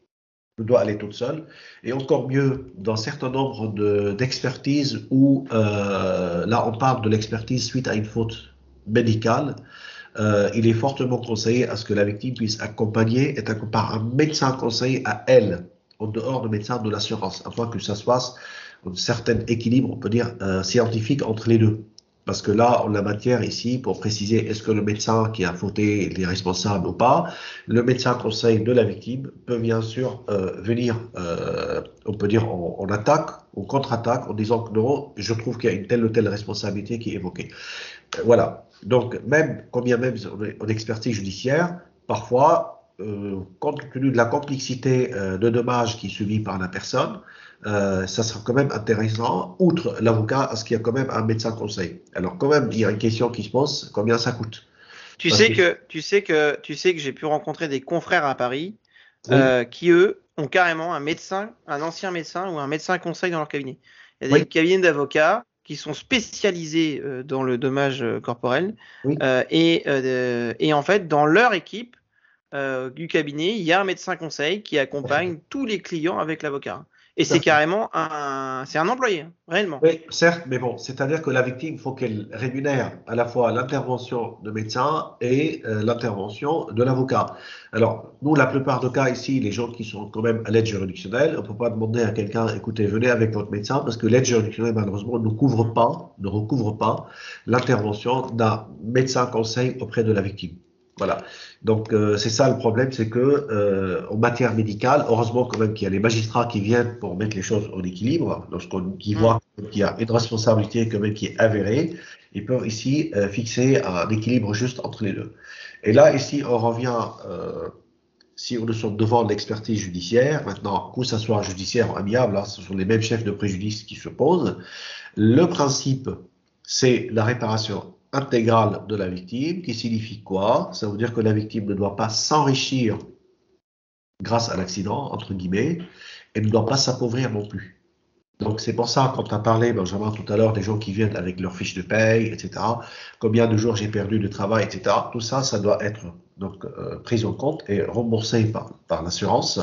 ne doit aller toute seule. Et encore mieux, dans un certain nombre de, d'expertises où, euh, là, on parle de l'expertise suite à une faute médicale, Euh, il est fortement conseillé à ce que la victime puisse accompagner, être accompagnée par un médecin conseiller à elle, en dehors de médecin de l'assurance, afin que ça soit un certain équilibre, on peut dire, euh, scientifique entre les deux. Parce que là, on a matière ici pour préciser est-ce que le médecin qui a fauté il est responsable ou pas. Le médecin conseil de la victime peut bien sûr euh, venir, euh, on peut dire en, en attaque, en contre-attaque, en disant que non, je trouve qu'il y a une telle ou telle responsabilité qui est évoquée. Euh, voilà. Donc, même, quand bien même en expertise judiciaire, parfois, euh, compte tenu de la complexité euh, de dommages qui est subie par la personne, euh, ça sera quand même intéressant, outre l'avocat, à ce qu'il y a quand même un médecin conseil. Alors, quand même, il y a une question qui se pose, combien ça coûte? Tu Parce sais que, que, tu sais que, tu sais que j'ai pu rencontrer des confrères à Paris oui, euh, qui, eux, ont carrément un médecin, un ancien médecin ou un médecin conseil dans leur cabinet. Il y a oui, des cabinets d'avocats qui sont spécialisés euh, dans le dommage euh, corporel oui. euh, et, euh, et en fait, dans leur équipe euh, du cabinet, il y a un médecin conseil qui accompagne tous les clients avec l'avocat. Et Tout à c'est fait. carrément un, c'est un employé, hein, réellement. Oui, certes, mais bon, c'est-à-dire que la victime, il faut qu'elle rémunère à la fois l'intervention de médecin et euh, l'intervention de l'avocat. Alors, nous, la plupart des cas ici, les gens qui sont quand même à l'aide juridictionnelle, on ne peut pas demander à quelqu'un, écoutez, venez avec votre médecin, parce que l'aide juridictionnelle, malheureusement, ne couvre pas, ne recouvre pas l'intervention d'un médecin conseil auprès de la victime. Voilà. Donc, euh, c'est ça le problème, c'est que euh, en matière médicale, heureusement quand même qu'il y a les magistrats qui viennent pour mettre les choses en équilibre, lorsqu'on qui Mm. voit qu'il y a une responsabilité quand même qui est avérée, ils peuvent ici euh, fixer un équilibre juste entre les deux. Et là, ici, on revient, euh, si nous sommes devant l'expertise judiciaire, maintenant, que ce soit judiciaire ou amiable, hein, ce sont les mêmes chefs de préjudice qui se posent. Le principe, c'est la réparation intégrale de la victime, qui signifie quoi? Ça veut dire que la victime ne doit pas s'enrichir grâce à l'accident, entre guillemets, et ne doit pas s'appauvrir non plus. Donc c'est pour ça, quand tu as parlé, Benjamin, tout à l'heure, des gens qui viennent avec leurs fiches de paye, et cetera, combien de jours j'ai perdu de travail, et cetera, tout ça, ça doit être donc euh, pris en compte et remboursé par, par l'assurance.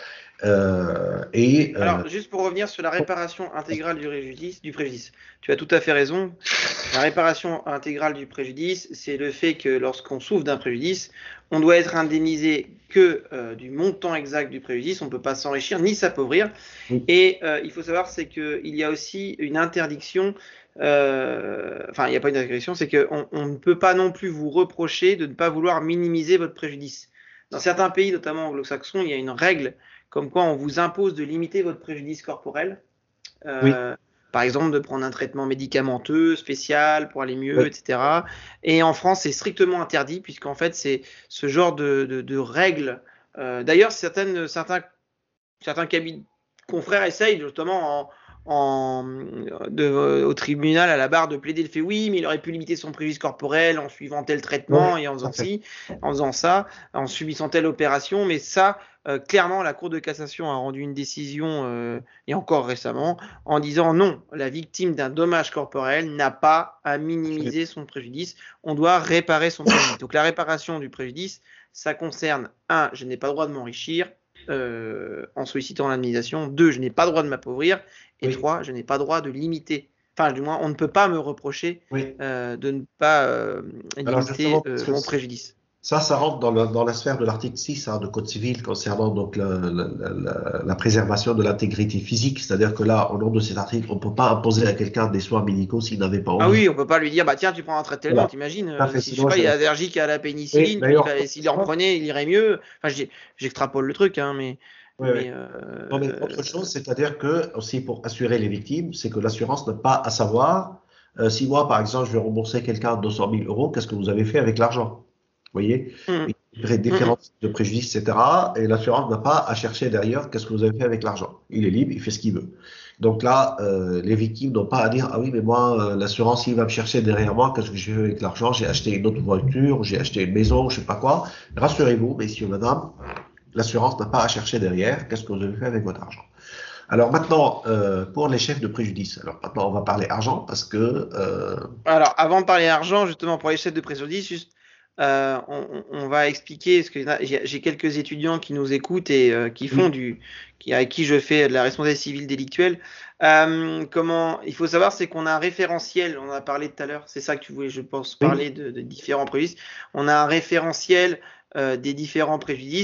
Euh, et euh, Alors, juste pour revenir sur la réparation intégrale du préjudice, du préjudice, tu as tout à fait raison. La réparation intégrale du préjudice, c'est le fait que lorsqu'on souffre d'un préjudice, on doit être indemnisé que euh, du montant exact du préjudice. On ne peut pas s'enrichir ni s'appauvrir. oui, Et euh, il faut savoir, c'est qu'il y a aussi une interdiction. Euh, enfin, il n'y a pas une interdiction, c'est qu'on on ne peut pas non plus vous reprocher de ne pas vouloir minimiser votre préjudice. Dans certains pays, notamment anglo-saxons, il y a une règle comme quoi on vous impose de limiter votre préjudice corporel. oui, Euh, par exemple, de prendre un traitement médicamenteux spécial pour aller mieux, oui, et cetera. Et en France, c'est strictement interdit, puisqu'en fait, c'est ce genre de, de, de règles. Euh, D'ailleurs, certaines, certains, certains cabinets confrères essayent justement en, en, de, au tribunal à la barre de plaider le fait oui, mais il aurait pu limiter son préjudice corporel en suivant tel oui, traitement et en tout à faisant fait. ci, en faisant ça, en subissant telle opération. Mais ça, euh, clairement, la Cour de cassation a rendu une décision, euh, et encore récemment, en disant non, la victime d'un dommage corporel n'a pas à minimiser son préjudice, on doit réparer son préjudice. Donc la réparation du préjudice, ça concerne, un, je n'ai pas le droit de m'enrichir, euh, en sollicitant l'indemnisation. Deux, je n'ai pas le droit de m'appauvrir. Et Oui, trois, je n'ai pas le droit de limiter. Enfin, du moins, on ne peut pas me reprocher oui. euh, de ne pas euh, Alors limiter justement, parce euh, que mon préjudice. ça, ça rentre dans, le- dans la sphère de l'article six hein, de Code civil concernant donc le- le- le- la préservation de l'intégrité physique. C'est-à-dire que là, au nom de cet article, on ne peut pas imposer à quelqu'un des soins médicaux s'il n'avait pas Ah envie. oui, on peut pas lui dire, bah tiens, tu prends un traitement, Voilà. t'imagines, Tout à euh, fait. si je sais Sinon, pas, il je... est allergique à la Et pénicilline, puis il d'ailleurs, fallait, s'il en prenait, il irait mieux. Enfin, je dis- j'extrapole le truc, hein, mais, oui, oui. mais Non, mais euh, autre chose, c'est-à-dire que, aussi pour assurer les victimes, c'est que l'assurance n'a pas à savoir, euh, si moi, par exemple, je vais rembourser quelqu'un deux cent mille euros, qu'est-ce que vous avez fait avec l'argent? Vous voyez? hum, Il y a une hum, hum. différence de préjudice, et cetera. Et l'assurance n'a pas à chercher derrière qu'est-ce que vous avez fait avec l'argent. Il est libre, il fait ce qu'il veut. Donc là, euh, les victimes n'ont pas à dire, ah oui, mais moi, euh, l'assurance, il va me chercher derrière moi, qu'est-ce que j'ai fait avec l'argent? J'ai acheté une autre voiture, j'ai acheté une maison, je sais pas quoi. Rassurez-vous, messieurs, madame, l'assurance n'a pas à chercher derrière qu'est-ce que vous avez fait avec votre argent. Alors maintenant, euh, pour les chefs de préjudice, alors maintenant on va parler argent parce que euh, Alors, avant de parler argent, justement, pour les chefs de préjudice, juste, euh, on, on va expliquer, parce que j'ai j'ai quelques étudiants qui nous écoutent et euh, qui font oui, du, qui, avec qui je fais de la responsabilité civile délictuelle. Euh, comment, il faut savoir, c'est qu'on a un référentiel, on en a parlé tout à l'heure, c'est ça que tu voulais, je pense, oui, parler de, de différents préjudices. On a un référentiel euh, des différents préjudices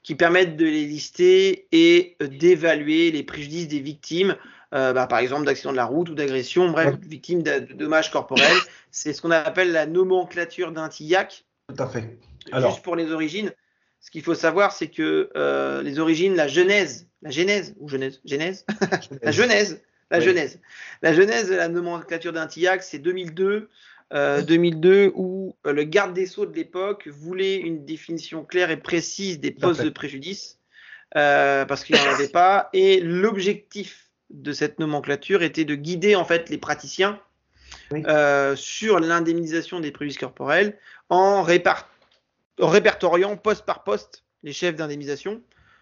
qui permettent de les lister et d'évaluer les préjudices des victimes, euh, bah, par exemple d'accidents de la route ou d'agression, bref, Oui. victimes de, de dommages corporels. C'est ce qu'on appelle la nomenclature d'un T I A C. Tout à fait. Juste Alors, pour les origines, ce qu'il faut savoir, c'est que euh, les origines, la genèse, la genèse, ou genèse, genèse la genèse, la oui. genèse, la genèse de la nomenclature d'un T I A C, c'est deux mille deux, euh, deux mille deux, où euh, le garde des Sceaux de l'époque voulait une définition claire et précise des Tout à postes fait. de préjudice, euh, parce qu'il n'y en avait pas, et l'objectif de cette nomenclature était de guider en fait les praticiens Oui. euh, sur l'indemnisation des préjudices corporels en répartissant en répertoriant poste par poste les chefs d'indemnisation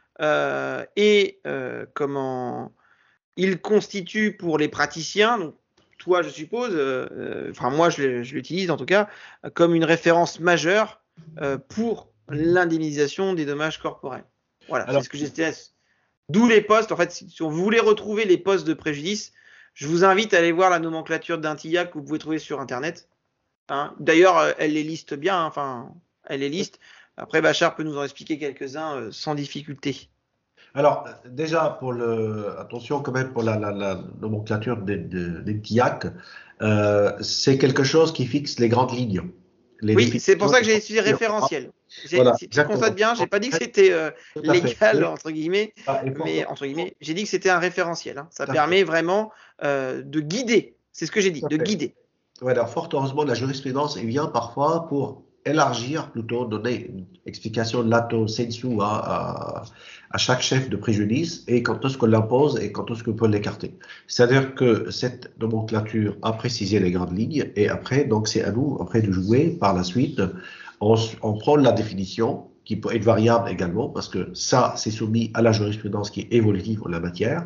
euh, et euh, comment ils constituent pour les praticiens, donc toi je suppose, euh, enfin moi je, je l'utilise en tout cas, comme une référence majeure euh, pour l'indemnisation des dommages corporels. Voilà, c'est Alors, ce que j'étais. D'où les postes, en fait, si vous voulez retrouver les postes de préjudice, je vous invite à aller voir la nomenclature d'un T I A C que vous pouvez trouver sur Internet. Hein. D'ailleurs, elle les liste bien, hein. Enfin, elle les liste. Après, Bachar peut nous en expliquer quelques-uns euh, sans difficulté. alors, déjà, pour le, attention quand même pour la, la, la nomenclature des, des, des T I A C, euh, c'est quelque chose qui fixe les grandes lignes. Les Oui, c'est pour définitions ça que qui j'ai sont utilisé fixées. référentiel. Voilà, Si tu exactement. constates bien, j'ai En pas dit que fait, c'était euh, tout à fait. légal, Oui. entre guillemets, Ah, et fort mais entre guillemets, j'ai dit que c'était un référentiel. Hein. Ça tout à fait. permet vraiment euh, de guider. C'est ce que j'ai dit, Tout à de fait. guider. Ouais, alors, fort heureusement, la jurisprudence elle vient parfois pour élargir, plutôt donner une explication lato sensu à, à, à chaque chef de préjudice et quand est-ce qu'on l'impose et quand est-ce qu'on peut l'écarter. C'est-à-dire que cette nomenclature a précisé les grandes lignes et après, donc c'est à nous après de jouer par la suite. On, on prend la définition qui peut être variable également parce que ça, c'est soumis à la jurisprudence qui est évolutive en la matière.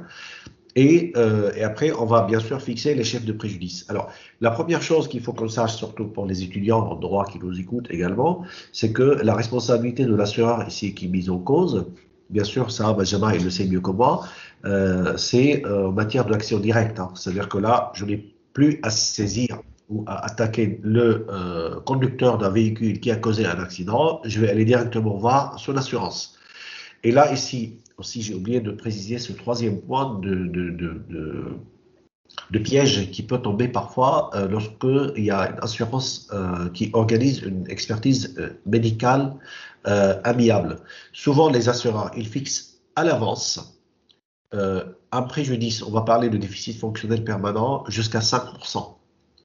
Et, euh, et après, on va bien sûr fixer les chefs de préjudice. Alors, la première chose qu'il faut qu'on sache, surtout pour les étudiants en droit qui nous écoutent également, c'est que la responsabilité de l'assureur ici qui est mise en cause, bien sûr, ça, Benjamin, il le sait mieux que moi, euh, c'est euh, en matière d'action directe. Hein. C'est-à-dire que là, je n'ai plus à saisir ou à attaquer le euh, conducteur d'un véhicule qui a causé un accident, je vais aller directement voir son assurance. Et là, ici, aussi, j'ai oublié de préciser ce troisième point de, de, de, de, de piège qui peut tomber parfois euh, lorsqu'il y a une assurance euh, qui organise une expertise euh, médicale euh, amiable. Souvent, les assureurs, ils fixent à l'avance euh, un préjudice, on va parler de déficit fonctionnel permanent, jusqu'à cinq pour cent.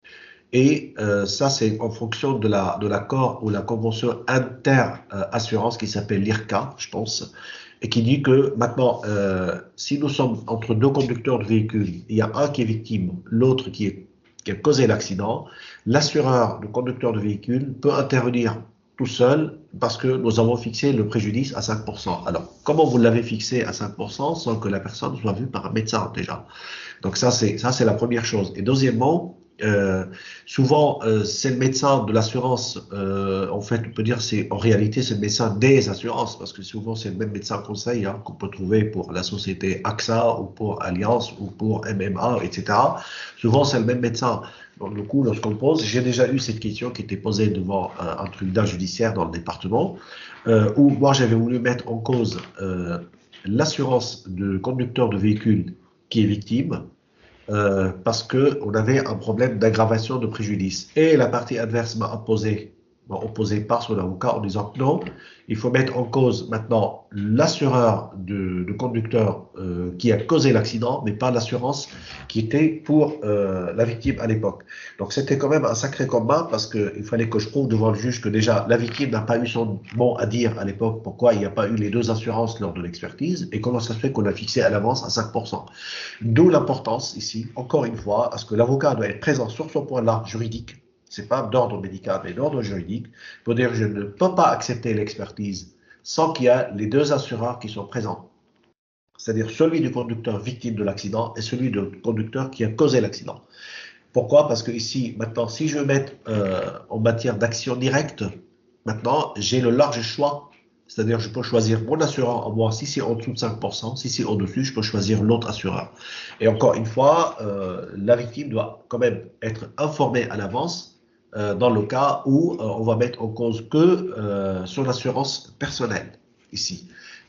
Et euh, ça, c'est en fonction de la de l'accord ou la convention inter-assurance qui s'appelle l'I R C A, je pense, et qui dit que maintenant, euh, si nous sommes entre deux conducteurs de véhicules, il y a un qui est victime, l'autre qui, est, qui a causé l'accident, l'assureur, le conducteur de véhicule, peut intervenir tout seul parce que nous avons fixé le préjudice à cinq pour cent. Alors, comment vous l'avez fixé à cinq pour cent sans que la personne soit vue par un médecin déjà? Donc ça, c'est ça, c'est la première chose. Et deuxièmement, euh, souvent, euh, c'est le médecin de l'assurance. Euh, en fait, on peut dire c'est en réalité c'est le médecin des assurances parce que souvent c'est le même médecin conseil hein, qu'on peut trouver pour la société A X A ou pour Allianz ou pour M M A, et cetera. Souvent c'est le même médecin. Donc du coup, lorsqu'on pose, j'ai déjà eu cette question qui était posée devant un, un tribunal judiciaire dans le département euh, où moi j'avais voulu mettre en cause euh, l'assurance de conducteur de véhicule qui est victime. Euh, parce qu'on avait un problème d'aggravation de préjudice. Et la partie adverse m'a opposé, m'a opposé par son avocat en disant que non, il faut mettre en cause maintenant l'assureur de, de conducteur euh, qui a causé l'accident, mais pas l'assurance qui était pour euh, la victime à l'époque. Donc c'était quand même un sacré combat parce qu'il fallait que je prouve devant le juge que déjà la victime n'a pas eu son mot à dire à l'époque, pourquoi il n'y a pas eu les deux assurances lors de l'expertise et comment ça se fait qu'on a fixé à l'avance à cinq pour cent. D'où l'importance ici, encore une fois, à ce que l'avocat doit être présent sur ce point-là juridique. C'est pas d'ordre médical, mais d'ordre juridique, pour dire je ne peux pas accepter l'expertise sans qu'il y ait les deux assureurs qui sont présents. C'est-à-dire celui du conducteur victime de l'accident et celui du conducteur qui a causé l'accident. Pourquoi? Parce que ici, maintenant, si je veux mettre euh, en matière d'action directe, maintenant, j'ai le large choix. C'est-à-dire, je peux choisir mon assureur en moi si c'est en dessous de cinq pour cent. Si c'est au-dessus, je peux choisir l'autre assureur. Et encore une fois, euh, la victime doit quand même être informée à l'avance euh, dans le cas où euh, on va mettre en cause que euh, son assurance personnelle ici.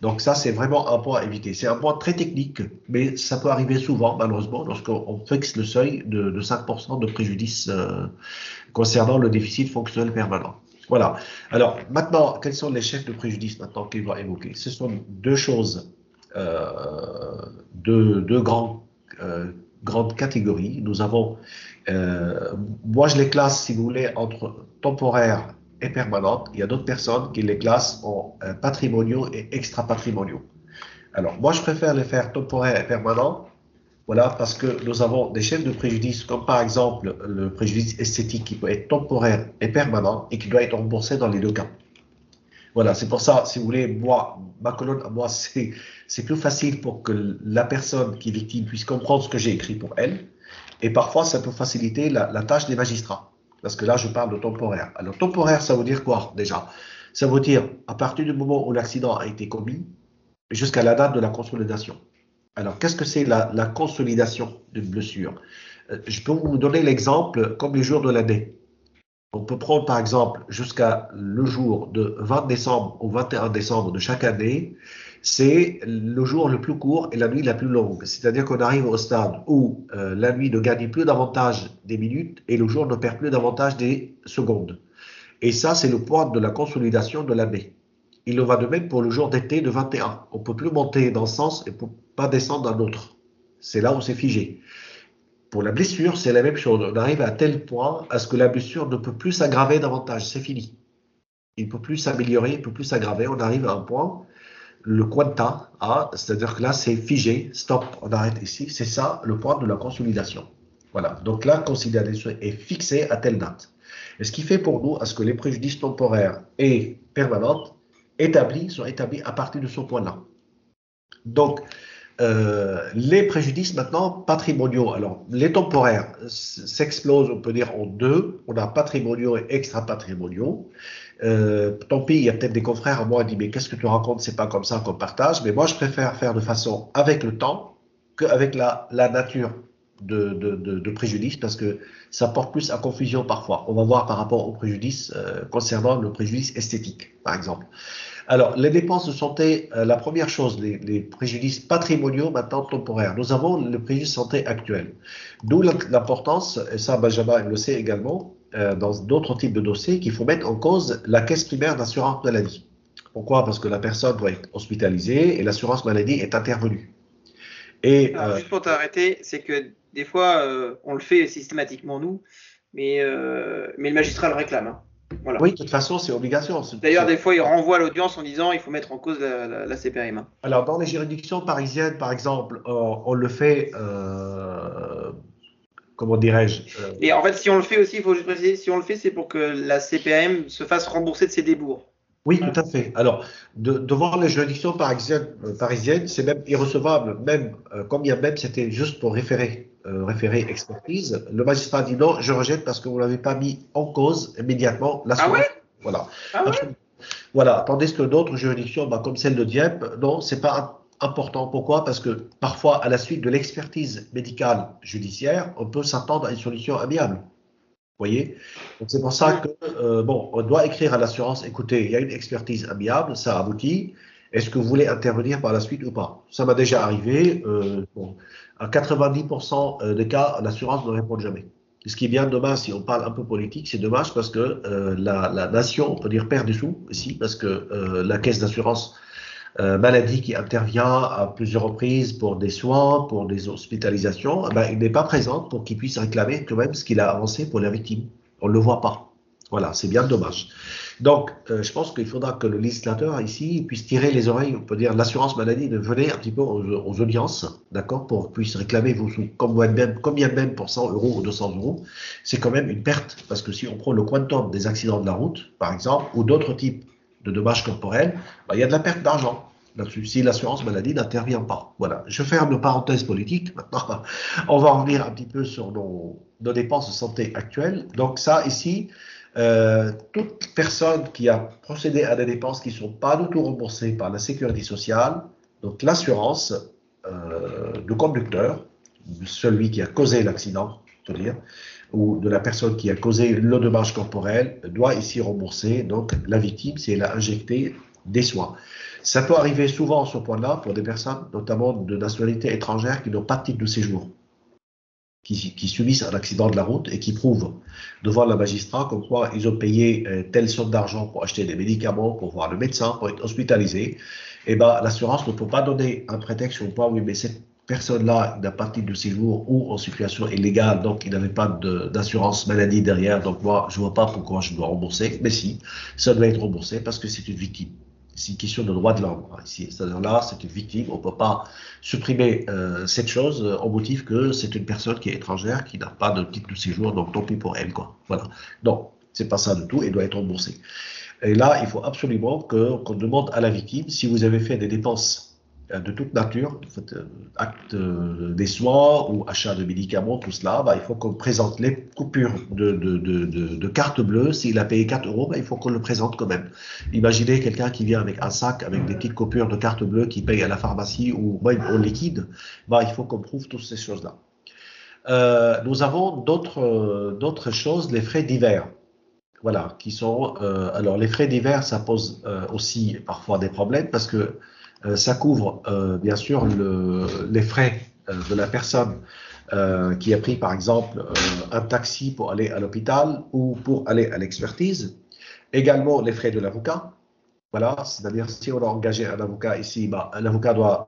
Donc ça, c'est vraiment un point à éviter. C'est un point très technique, mais ça peut arriver souvent, malheureusement, lorsqu'on fixe le seuil de, de cinq pour cent de préjudice euh, concernant le déficit fonctionnel permanent. Voilà. Alors maintenant, quels sont les chefs de préjudice maintenant qu'il va évoquer? Ce sont deux choses, euh, deux, deux grands, euh, grandes catégories. Nous avons, euh, moi je les classe, si vous voulez, entre temporaires et permanentes. Il y a d'autres personnes qui les classent en euh, patrimoniaux et extra-patrimoniaux. Alors moi je préfère les faire temporaires et permanents. Voilà, parce que nous avons des chefs de préjudice, comme par exemple le préjudice esthétique qui peut être temporaire et permanent et qui doit être remboursé dans les deux cas. Voilà, c'est pour ça, si vous voulez, moi, ma colonne à moi, c'est, c'est plus facile pour que la personne qui est victime puisse comprendre ce que j'ai écrit pour elle. Et parfois, ça peut faciliter la, la tâche des magistrats. Parce que là, je parle de temporaire. Alors, temporaire, ça veut dire quoi, déjà? Ça veut dire, à partir du moment où l'accident a été commis, jusqu'à la date de la consolidation. Alors, qu'est-ce que c'est la, la consolidation d'une blessure? Euh, Je peux vous donner l'exemple comme les jours de l'année. On peut prendre par exemple jusqu'à le jour de vingt décembre au vingt et un décembre de chaque année. C'est le jour le plus court et la nuit la plus longue. C'est-à-dire qu'on arrive au stade où euh, la nuit ne gagne plus davantage des minutes et le jour ne perd plus davantage des secondes. Et ça, c'est le point de la consolidation de l'année. Il en va de même pour le jour d'été de vingt et un. On ne peut plus monter dans ce sens et pas descendre dans l'autre. C'est là où c'est figé. Pour la blessure, c'est la même chose. On arrive à tel point à ce que la blessure ne peut plus s'aggraver davantage. C'est fini. Il ne peut plus s'améliorer, il ne peut plus s'aggraver. On arrive à un point, le quanta, ah, c'est-à-dire que là, c'est figé. Stop, on arrête ici. C'est ça le point de la consolidation. Voilà. Donc la consolidation est fixée à telle date. Et ce qui fait pour nous à ce que les préjudices temporaires et permanents établis sont établis à partir de ce point-là. Donc, euh, les préjudices maintenant patrimoniaux. Alors, les temporaires s'explosent, on peut dire, en deux. On a patrimoniaux et extra-patrimoniaux. Euh, tant pis, il y a peut-être des confrères à moi qui disent, mais qu'est-ce que tu racontes, c'est pas comme ça qu'on partage. Mais moi, je préfère faire de façon avec le temps qu'avec la, la nature de, de, de, de préjudice, parce que ça porte plus à confusion parfois. On va voir par rapport au préjudice euh, concernant le préjudice esthétique, par exemple. Alors, les dépenses de santé, euh, la première chose, les, les préjudices patrimoniaux maintenant temporaires. Nous avons le préjudice santé actuel. D'où l'importance, et ça Benjamin le sait également, euh, dans d'autres types de dossiers, qu'il faut mettre en cause la caisse primaire d'assurance maladie. Pourquoi? Parce que la personne doit être hospitalisée et l'assurance maladie est intervenue. Et, Alors, euh, juste pour t'arrêter, c'est que des fois, euh, on le fait systématiquement nous, mais, euh, mais le magistrat le réclame. Hein. Voilà. Oui, de toute façon, c'est obligation. D'ailleurs, des fois, il renvoie l'audience en disant il faut mettre en cause la, la, la C P M. Alors, dans les juridictions parisiennes, par exemple, euh, on le fait, euh, comment dirais-je euh, Et en fait, si on le fait aussi, il faut juste préciser, si on le fait, c'est pour que la C P M se fasse rembourser de ses débours. Oui, tout à fait. Alors, de, devant les juridictions parisiennes, euh, parisiennes c'est même irrecevable, même euh, quand bien même c'était juste pour référer, euh, référer expertise. Le magistrat dit non, je rejette parce que vous l'avez pas mis en cause immédiatement. Ah ouais? Voilà. Ah ouais? Voilà. Tandis que d'autres juridictions, bah, comme celle de Dieppe, non, c'est pas important. Pourquoi? Parce que parfois, à la suite de l'expertise médicale judiciaire, on peut s'attendre à une solution amiable. Vous voyez? Donc c'est pour ça que, euh, bon, on doit écrire à l'assurance, écoutez, il y a une expertise amiable, ça aboutit, est-ce que vous voulez intervenir par la suite ou pas? Ça m'a déjà arrivé, euh, bon, à quatre-vingt-dix pour cent des cas, l'assurance ne répond jamais. Ce qui est bien dommage, si on parle un peu politique, c'est dommage parce que euh, la, la nation, on peut dire, perd des sous ici, parce que euh, la caisse d'assurance Euh, maladie qui intervient à plusieurs reprises pour des soins, pour des hospitalisations, eh ben, il n'est pas présent pour qu'il puisse réclamer quand même ce qu'il a avancé pour la victime. On ne le voit pas. Voilà, c'est bien dommage. Donc, euh, je pense qu'il faudra que le législateur ici puisse tirer les oreilles, on peut dire, l'assurance maladie de venir un petit peu aux, aux audiences, d'accord, pour qu'il puisse réclamer vos sous, combien même, combien même pour cent euros ou deux cents euros. C'est quand même une perte, parce que si on prend le quantum des accidents de la route, par exemple, ou d'autres types de dommages corporels, bah, il y a de la perte d'argent là-dessus, si l'assurance maladie n'intervient pas. Voilà, je ferme la parenthèse politique. Maintenant, on va revenir un petit peu sur nos, nos dépenses de santé actuelles. Donc ça, ici, euh, toute personne qui a procédé à des dépenses qui ne sont pas du tout remboursées par la sécurité sociale, donc l'assurance euh, du conducteur, celui qui a causé l'accident, je veux dire, ou de la personne qui a causé le dommage corporel, doit ici rembourser donc la victime si elle a injecté des soins. Ça peut arriver souvent, ce point-là, pour des personnes, notamment de nationalité étrangère, qui n'ont pas de titre de séjour, qui, qui subissent un accident de la route et qui prouvent devant le magistrat comme quoi ils ont payé euh, telle somme d'argent pour acheter des médicaments, pour voir le médecin, pour être hospitalisé. Et ben, l'assurance ne peut pas donner un prétexte sur le point, oui, mais cette personne-là n'a pas de titre de séjour ou en situation illégale, donc il n'avait pas de- d'assurance maladie derrière, donc moi, je vois pas pourquoi je dois rembourser. Mais si, ça doit être remboursé parce que c'est une victime. C'est une question de droit de l'homme ici. C'est-à-dire là, c'est une victime. On ne peut pas supprimer euh, cette chose euh, au motif que c'est une personne qui est étrangère, qui n'a pas de titre de séjour, donc tant pis pour elle, quoi. Voilà. Non, c'est pas ça du tout. Elle doit être remboursée. Et là, il faut absolument que, qu'on demande à la victime si vous avez fait des dépenses euh, de toute nature, en fait, euh, acte euh, des soins ou achat de médicaments, tout cela, bah, il faut qu'on présente les coupures de, de, de, de, de carte bleue. S'il a payé quatre euros, bah, il faut qu'on le présente quand même. Imaginez quelqu'un qui vient avec un sac avec des petites coupures de carte bleue qui paye à la pharmacie ou même au liquide. Bah, il faut qu'on prouve toutes ces choses-là. Euh, nous avons d'autres euh, d'autres choses, les frais divers. Voilà, qui sont. Euh, alors, les frais divers, ça pose euh, aussi parfois des problèmes parce que euh, ça couvre euh, bien sûr le, les frais euh, de la personne euh, qui a pris par exemple euh, un taxi pour aller à l'hôpital ou pour aller à l'expertise. Également les frais de l'avocat. Voilà, c'est-à-dire si on a engagé un avocat ici, bah, un avocat doit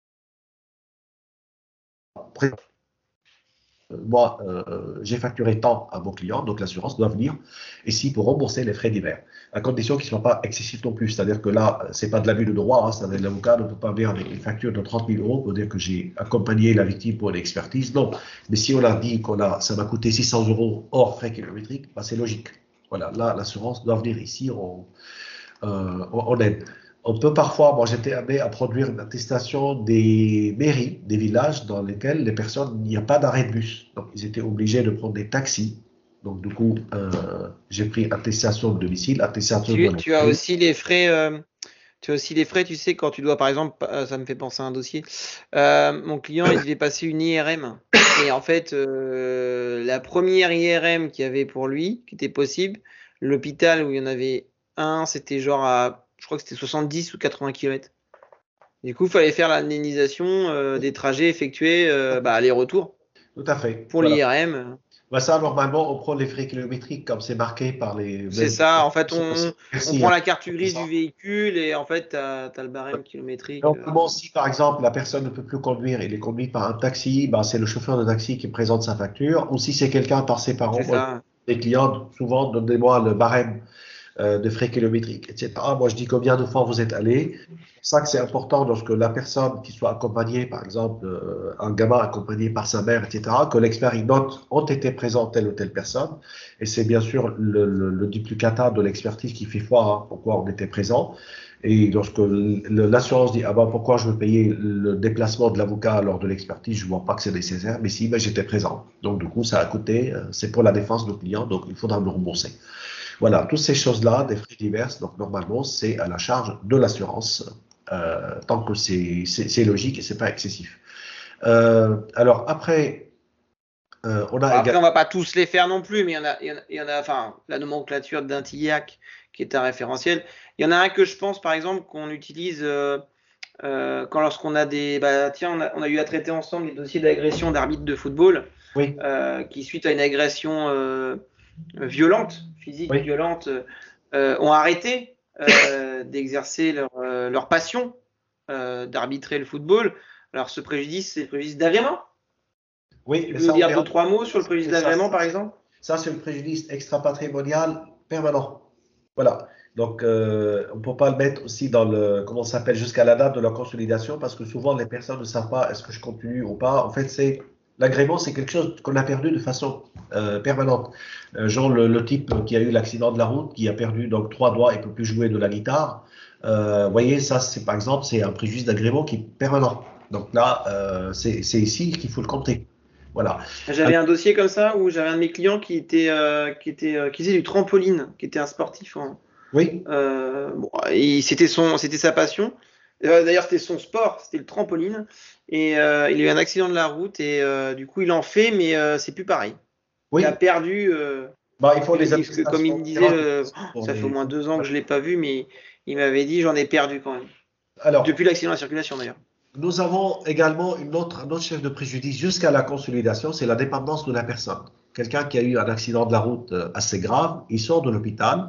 moi, euh, j'ai facturé tant à mon client, donc l'assurance doit venir ici pour rembourser les frais divers, à condition qu'ils ne soient pas excessifs non plus. C'est-à-dire que là, c'est pas de l'abus de droit, hein, c'est-à-dire que l'avocat ne peut pas venir avec une facture de trente mille euros pour dire que j'ai accompagné la victime pour une expertise. Non, mais si on a dit qu'on a, ça m'a coûté six cents euros hors frais kilométriques, bah, c'est logique. Voilà, là, l'assurance doit venir ici en, euh, en aide. On peut parfois, moi j'étais amené à produire une attestation des mairies, des villages dans lesquels les personnes, il n'y a pas d'arrêt de bus. Donc ils étaient obligés de prendre des taxis. Donc du coup, euh, j'ai pris attestation de domicile, attestation de Tu, tu as localité. aussi les frais, euh, tu as aussi les frais, tu sais, quand tu dois, par exemple, euh, ça me fait penser à un dossier. Euh, mon client, il devait passer une I R M. Et en fait, euh, la première I R M qu'il y avait pour lui, qui était possible, l'hôpital où il y en avait un, c'était genre à, je crois que c'était soixante-dix ou quatre-vingts kilomètres. Du coup, il fallait faire l'indemnisation euh, des trajets effectués, euh, bah, aller-retour Tout à fait. pour Voilà. l'I R M. Bah, ça, normalement, on prend les frais kilométriques comme c'est marqué par les C'est même. ça. En fait, on, on Merci, prend hein. la carte C'est grise ça. du véhicule et en fait, tu as, le barème kilométrique. euh. Normalement, si par exemple la personne ne peut plus conduire, il est conduit par un taxi, ben, c'est le chauffeur de taxi qui présente sa facture. Ou si c'est quelqu'un par ses parents, C'est moi, ça. les clients, souvent, donnez-moi le barème euh, de frais kilométriques, et cetera. Moi, je dis combien de fois vous êtes allé. C'est pour ça que c'est important lorsque la personne qui soit accompagnée, par exemple, euh, un gamin accompagné par sa mère, et cetera, que l'expert il note ont été présents telle ou telle personne. Et c'est bien sûr le, le, le duplicata de l'expertise qui fait foi, hein, pourquoi on était présent. Et lorsque le- l'assurance dit, ah ben pourquoi je veux payer le déplacement de l'avocat lors de l'expertise, je vois pas que c'est nécessaire, mais si, ben, j'étais présent. Donc du coup, ça a coûté, euh, c'est pour la défense de nos clients, donc il faudra me rembourser. Voilà, toutes ces choses-là, des frais divers, donc normalement, c'est à la charge de l'assurance, euh, tant que c'est c'est- c'est logique et c'est pas excessif. Euh, alors après, euh, on Bon, a après, également, on va pas tous les faire non plus, mais il y en a, il y en a, il y en a- enfin, la nomenclature d'Intillac, qui est un référentiel. Il y en a un que je pense, par exemple, qu'on utilise euh, euh, quand lorsqu'on a des, bah, tiens, on a, on a eu à traiter ensemble les dossiers d'agression d'arbitres de football, oui, euh, qui suite à une agression euh, violente, physique oui, violente, euh, ont arrêté euh, d'exercer leur, euh, leur passion euh, d'arbitrer le football. Alors, ce préjudice, c'est le préjudice d'agrément. oui, Tu mais peux nous ça, on dire deux, verra. trois mots sur le préjudice Ça, d'agrément, par exemple? ça c'est le préjudice extra-patrimonial permanent. Voilà. Donc, euh, on ne peut pas le mettre aussi dans le, comment ça s'appelle, jusqu'à la date de la consolidation, parce que souvent les personnes ne savent pas est-ce que je continue ou pas. En fait, c'est l'agrément, c'est quelque chose qu'on a perdu de façon euh, permanente. Euh, genre le, le type qui a eu l'accident de la route, qui a perdu donc trois doigts et peut plus jouer de la guitare. Euh, vous voyez, ça, c'est par exemple, c'est un préjudice d'agrément qui est permanent. Donc là, euh, c'est c'est ici qu'il faut le compter. Voilà. J'avais Alors, un dossier comme ça où j'avais un de mes clients qui était, euh, qui était, euh, qui faisait du trampoline, qui était un sportif. En, oui, euh, bon, et c'était son, c'était sa passion. Euh, D'ailleurs, c'était son sport, c'était le trampoline. Et euh, il a eu un accident de la route et euh, du coup, il en fait, mais euh, c'est plus pareil. Il a oui. perdu. Euh, Bah, il faut il- les il- parce que comme il attestations, me disait, et cetera, euh, oh, pour ça fait au les. moins deux ans que je l'ai pas vu, mais il m'avait dit, j'en ai perdu quand même. Alors, Depuis l'accident de la circulation, d'ailleurs. nous avons également une autre, un autre chef de préjudice jusqu'à la consolidation, c'est la dépendance de la personne. Quelqu'un qui a eu un accident de la route euh, assez grave, il sort de l'hôpital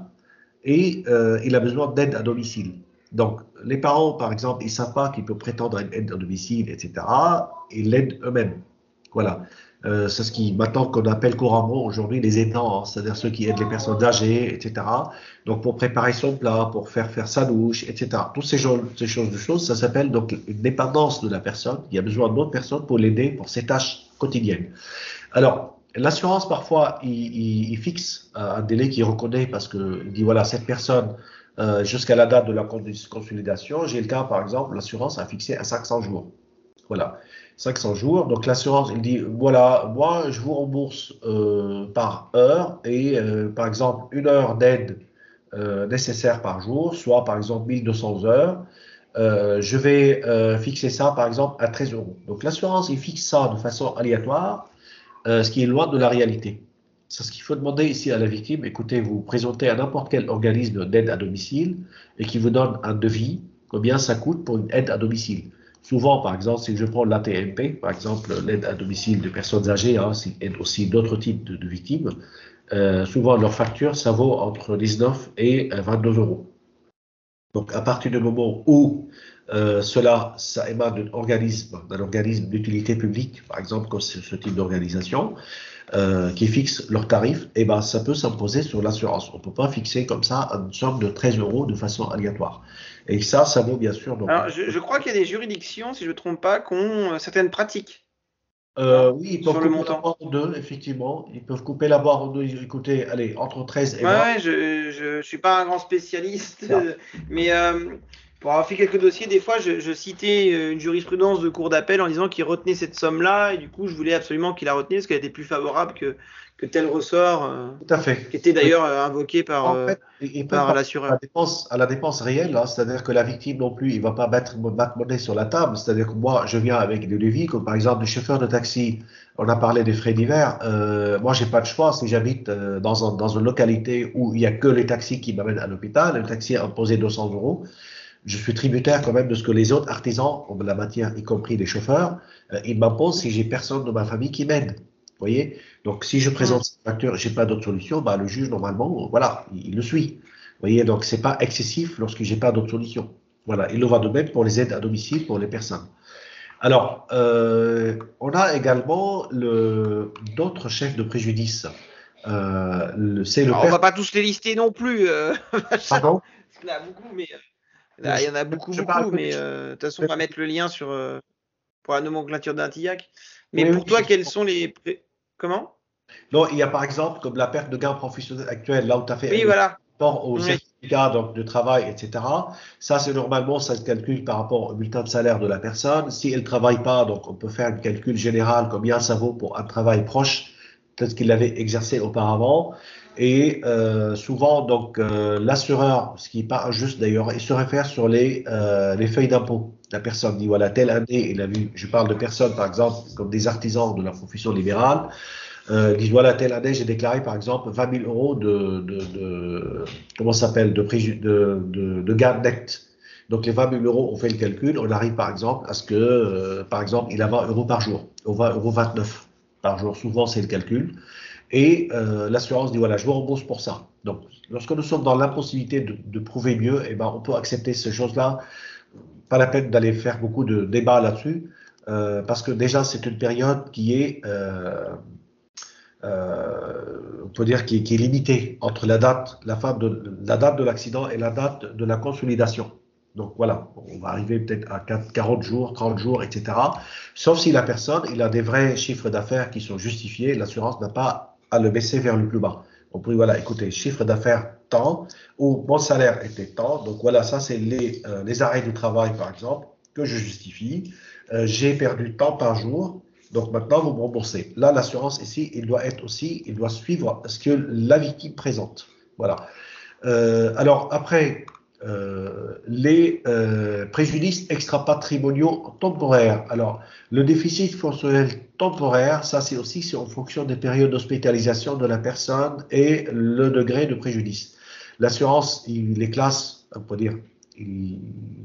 et euh, il a besoin d'aide à domicile. Donc, les parents, par exemple, ils ne savent pas qu'ils peuvent prétendre à une aide à domicile, et cetera. Ils l'aident eux-mêmes. Voilà. Euh, c'est ce qui, maintenant, qu'on appelle couramment aujourd'hui les aidants, hein, c'est-à-dire ceux qui aident les personnes âgées, et cetera. Donc, pour préparer son plat, pour faire faire sa douche, et cetera. Toutes ces, choses, ces choses de choses, ça s'appelle donc une dépendance de la personne. Il y a besoin d'autres personnes pour l'aider pour ses tâches quotidiennes. Alors, l'assurance, parfois, il, il, il fixe un délai qu'il reconnaît parce qu'il dit, voilà, cette personne, euh, jusqu'à la date de la consolidation, j'ai le cas, par exemple, l'assurance a fixé à cinq cents jours. Voilà, cinq cents jours. Donc, l'assurance, il dit, voilà, moi, je vous rembourse euh, par heure et, euh, par exemple, une heure d'aide euh, nécessaire par jour, soit, par exemple, mille deux cents heures. Euh, je vais euh, fixer ça, par exemple, à treize euros. Donc, l'assurance, il fixe ça de façon aléatoire, euh, ce qui est loin de la réalité. C'est ce qu'il faut demander ici à la victime. Écoutez, vous présentez à n'importe quel organisme d'aide à domicile et qui vous donne un devis, combien ça coûte pour une aide à domicile. Souvent, par exemple, si je prends l'A T M P, par exemple, l'aide à domicile de personnes âgées, hein, aide aussi d'autres types de, de victimes, euh, souvent leur facture, ça vaut entre dix-neuf et vingt-deux euros. Donc, à partir du moment où euh, cela, ça émane d'un organisme, d'un organisme d'utilité publique, par exemple, comme ce, ce type d'organisation, euh, qui fixe leurs tarifs, et ben, ça peut s'imposer sur l'assurance. On ne peut pas fixer comme ça une somme de treize euros de façon aléatoire. Et ça, ça vaut bien sûr. Donc, Alors, je, je crois qu'il y a des juridictions, si je ne me trompe pas, qui ont euh, certaines pratiques. euh, oui, ils peuvent sur le couper la montant. barre en deux, effectivement. Ils peuvent couper la barre en deux. Écoutez, allez, entre treize et Ouais, vingt. ouais, je, je, je suis pas un grand spécialiste, Là. mais euh, pour avoir fait quelques dossiers, des fois, je, je citais euh, une jurisprudence de cour d'appel en disant qu'il retenait cette somme-là, et du coup, je voulais absolument qu'il la retenait parce qu'elle était plus favorable que, que tel ressort, euh, Tout à fait. qui était Oui. d'ailleurs euh, invoqué par, En euh, fait, ils ils peuvent par pas à la l'assureur. dépense, à la dépense réelle, hein, c'est-à-dire que la victime non plus, il va pas mettre, mettre monnaie sur la table. C'est-à-dire que moi, je viens avec des devis, comme par exemple le chauffeur de taxi. On a parlé des frais divers. Euh, moi, j'ai pas de choix. Si j'habite euh, dans, un, dans une localité où il y a que les taxis qui m'amènent à l'hôpital, le taxi a imposé deux cents euros, je suis tributaire quand même de ce que les autres artisans en la matière, y compris les chauffeurs, euh, ils m'imposent si j'ai personne de ma famille qui m'aide. Vous voyez? Donc, si je Hum. présente cette facture, j'ai pas d'autre solution, bah, le juge, normalement, voilà, il, il le suit. Vous voyez? Donc, c'est pas excessif lorsque j'ai pas d'autre solution. Voilà. Il en va de même pour les aides à domicile pour les personnes. Alors, euh, on a également le, d'autres chefs de préjudice. Euh, le- c'est le Alors, on père. va pas tous les lister non plus, euh, machin. Pardon? Il y en a beaucoup, mais euh, là, il Je, y en a beaucoup, je parle beaucoup, que des mais chefs euh, de toute façon, de on va mettre le lien sur euh, pour la nomenclature d'Antillac. Mais Oui, oui, pour toi, quels justement. sont les pré- comment? Non, il y a par exemple comme la perte de gain professionnel actuel, là où tu as fait Oui, le voilà. rapport au Oui. certificat donc, de travail, et cetera. Ça, c'est normalement, ça se calcule par rapport au bulletin de salaire de la personne. Si elle ne travaille pas, donc on peut faire un calcul général, combien ça vaut pour un travail proche, peut-être qu'il l'avait exercé auparavant. Et euh, souvent, donc, euh, l'assureur, ce qui n'est pas injuste d'ailleurs, il se réfère sur les, euh, les feuilles d'impôt. La personne dit, voilà, telle année, il a vu, je parle de personnes, par exemple, comme des artisans de la profession libérale, euh, disent voilà, telle année, j'ai déclaré par exemple vingt mille euros de, de, de comment ça s'appelle, de, de, de, de gain net. Donc les vingt mille euros, on fait le calcul, on arrive par exemple à ce que, euh, par exemple, il a vingt euros par jour, ou vingt euros vingt-neuf par jour. Souvent, c'est le calcul. Et euh, l'assurance dit voilà, je vous rembourse pour ça. Donc, lorsque nous sommes dans l'impossibilité de, de prouver mieux, eh ben, on peut accepter ces choses-là. Pas la peine d'aller faire beaucoup de débats là-dessus, euh, parce que déjà, c'est une période qui est euh, euh, on peut dire qui, qui est limité entre la date, la fin de la date de l'accident et la date de la consolidation. Donc voilà, on va arriver peut-être à quarante jours, trente jours, et cetera. Sauf si la personne, il a des vrais chiffres d'affaires qui sont justifiés, l'assurance n'a pas à le baisser vers le plus bas. On peut dire, voilà, écoutez, chiffre d'affaires tant, ou mon salaire était tant, donc voilà, ça c'est les, euh, les arrêts du travail par exemple, que je justifie. Euh, j'ai perdu tant par jour, donc maintenant, vous me remboursez. Là, l'assurance ici, il doit être aussi, il doit suivre ce que la victime présente. Voilà. Euh, alors après, euh, les euh, préjudices extra-patrimoniaux temporaires. Alors, le déficit fonctionnel temporaire, ça c'est aussi c'est en fonction des périodes d'hospitalisation de la personne et le degré de préjudice. L'assurance, il les classe, on peut dire, il,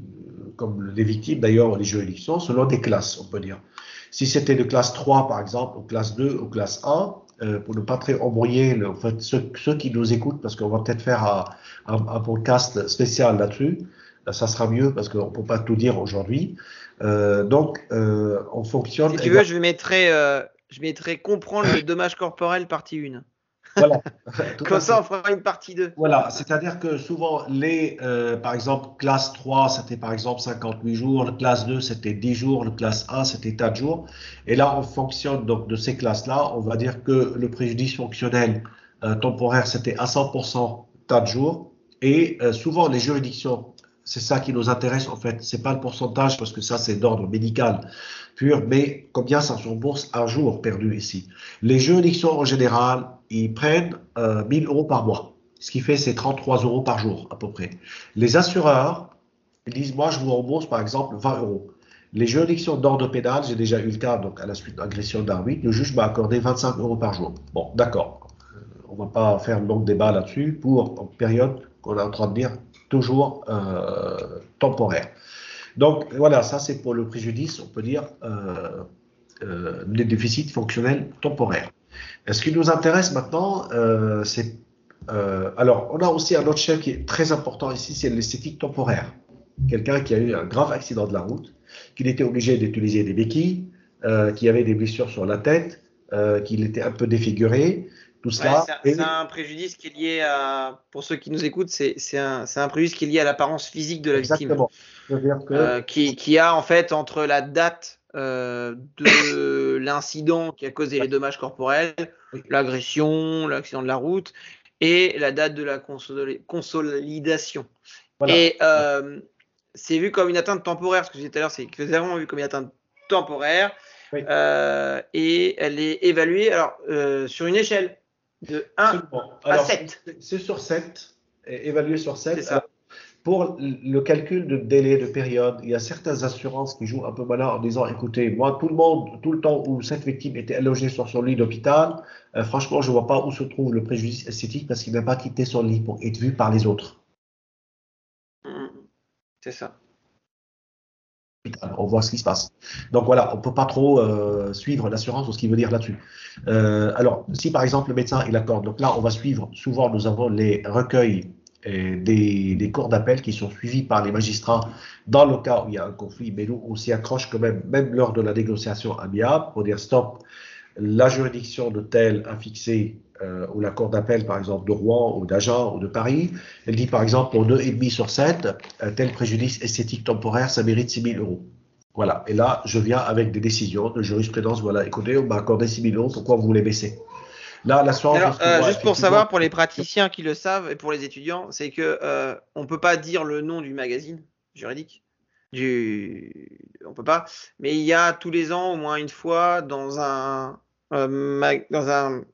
comme les victimes d'ailleurs, les juridictions, selon des classes, on peut dire. Si c'était de classe trois, par exemple, ou classe deux, ou classe un, euh, pour ne pas très embrouiller le, en fait, ceux, ceux qui nous écoutent, parce qu'on va peut-être faire un, un, un podcast spécial là-dessus, ça sera mieux parce qu'on ne peut pas tout dire aujourd'hui. Euh, donc, euh, on fonctionne. Si tu veux, je mettrai, euh, je mettrai comprendre le dommage corporel partie un. Voilà. Comme ça, on fera une partie deux. Voilà, c'est-à-dire que souvent, les, euh, par exemple, classe trois, c'était par exemple cinquante-huit jours, le classe deux, c'était dix jours, le classe un, c'était quatre jours. Et là, on fonctionne donc de ces classes-là. On va dire que le préjudice fonctionnel euh, temporaire, c'était à cent pour cent quatre jours. Et euh, souvent, les juridictions, c'est ça qui nous intéresse en fait. C'est pas le pourcentage parce que ça, c'est d'ordre médical pur, mais combien ça se rembourse un jour perdu ici. Les juridictions en général, ils prennent euh, mille euros par mois. Ce qui fait, c'est trente-trois euros par jour, à peu près. Les assureurs, ils disent, moi, je vous rembourse, par exemple, vingt euros. Les juridictions d'ordre pénal, j'ai déjà eu le cas, donc à la suite d'agression d'arbitre, le juge m'a accordé vingt-cinq euros par jour. Bon, d'accord. On ne va pas faire un long débat là-dessus pour une période qu'on est en train de dire toujours euh, temporaire. Donc, voilà, ça, c'est pour le préjudice, on peut dire, euh, euh, les déficits fonctionnels temporaires. Et ce qui nous intéresse maintenant, euh, c'est euh, alors, on a aussi un autre chef qui est très important ici, c'est l'esthétique temporaire. Quelqu'un qui a eu un grave accident de la route, qu'il était obligé d'utiliser des béquilles, euh, qui avait des blessures sur la tête, euh, qu'il était un peu défiguré, tout cela. Ouais, c'est, un, c'est un préjudice qui est lié à, pour ceux qui nous écoutent, c'est, c'est, un, c'est un préjudice qui est lié à l'apparence physique de la Exactement. victime. C'est-à-dire que... euh, qui, qui a en fait entre la date euh, de l'incident qui a causé les dommages corporels, oui. l'agression, l'accident de la route, et la date de la consolidation. Voilà. Et euh, c'est vu comme une atteinte temporaire, ce que je disais tout à l'heure, c'est que c'est vraiment vu comme une atteinte temporaire, oui. euh, et elle est évaluée alors, euh, sur une échelle de un alors, à sept. C'est sur sept, évalué sur sept. C'est ça. Alors, pour le calcul de délai, de période, il y a certaines assurances qui jouent un peu malin en disant, écoutez, moi, tout le monde, tout le temps où cette victime était allogée sur son lit d'hôpital, euh, franchement, je ne vois pas où se trouve le préjudice esthétique parce qu'il n'a pas quitté son lit pour être vu par les autres. C'est ça. On voit ce qui se passe. Donc voilà, on ne peut pas trop euh, suivre l'assurance ou ce qu'il veut dire là-dessus. Euh, alors, si par exemple le médecin il accorde, donc là on va suivre, souvent nous avons les recueils et des, des cours d'appel qui sont suivis par les magistrats dans le cas où il y a un conflit, mais nous on s'y accroche quand même, même lors de la négociation amiable, pour dire stop, la juridiction de tel a fixé, euh, ou la cour d'appel par exemple de Rouen ou d'Agen ou de Paris, elle dit par exemple pour deux virgule cinq sur sept, un tel préjudice esthétique temporaire, ça mérite six mille euros. Voilà, et là je viens avec des décisions de jurisprudence, voilà, écoutez, on m'a accordé six mille euros, pourquoi vous voulez baisser? Là, l'assurance. Alors, euh, juste pour savoir, pour les praticiens qui le savent et pour les étudiants, c'est que euh, on peut pas dire le nom du magazine juridique. Du... On peut pas. Mais il y a tous les ans, au moins une fois, dans un, euh, mag... dans un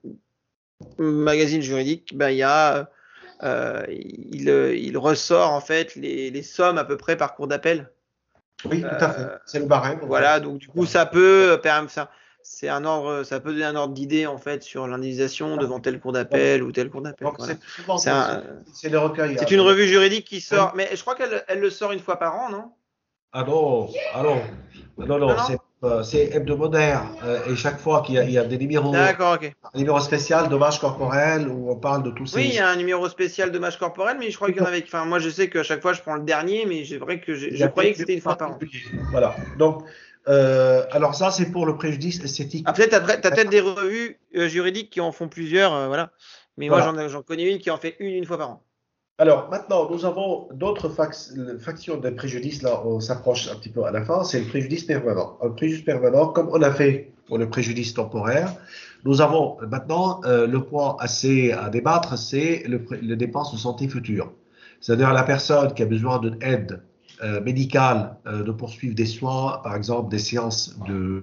magazine juridique, ben, il y a, euh, il, il ressort en fait les, les sommes à peu près par cours d'appel. Oui, tout à fait. C'est le barème. Voilà, fait. Donc du coup, ça peut permettre ça. C'est un ordre, ça peut donner un ordre d'idée en fait sur l'indemnisation devant tel cours d'appel ou tel cours d'appel. Voilà. C'est, c'est, un, c'est, le recueil, c'est une revue juridique qui sort, oui. Mais je crois qu'elle elle le sort une fois par an, non? Ah non, ah non, non, non, non c'est, euh, c'est hebdomadaire euh, et chaque fois qu'il y a, il y a des numéros, D'accord, ok. un numéro spécial dommage corporel où on parle de tous ces. Oui, il y a un numéro spécial dommage corporel, mais je crois qu'il y en avait. Enfin, moi, je sais qu'à chaque fois, je prends le dernier, mais c'est vrai que je, je croyais que c'était une fois par an. Voilà. Donc. Euh, alors ça, c'est pour le préjudice esthétique. Après, tu as peut-être des revues euh, juridiques qui en font plusieurs, euh, voilà. Mais voilà. moi, j'en, j'en connais une qui en fait une une fois par an. Alors maintenant, nous avons d'autres fac- factions de préjudice. Là, on s'approche un petit peu à la fin. C'est le préjudice permanent. Un préjudice permanent, comme on a fait pour le préjudice temporaire, nous avons maintenant euh, le point assez à débattre, c'est le, le dépense de santé future. C'est-à-dire la personne qui a besoin d'une aide Euh, médicale euh, de poursuivre des soins, par exemple des séances de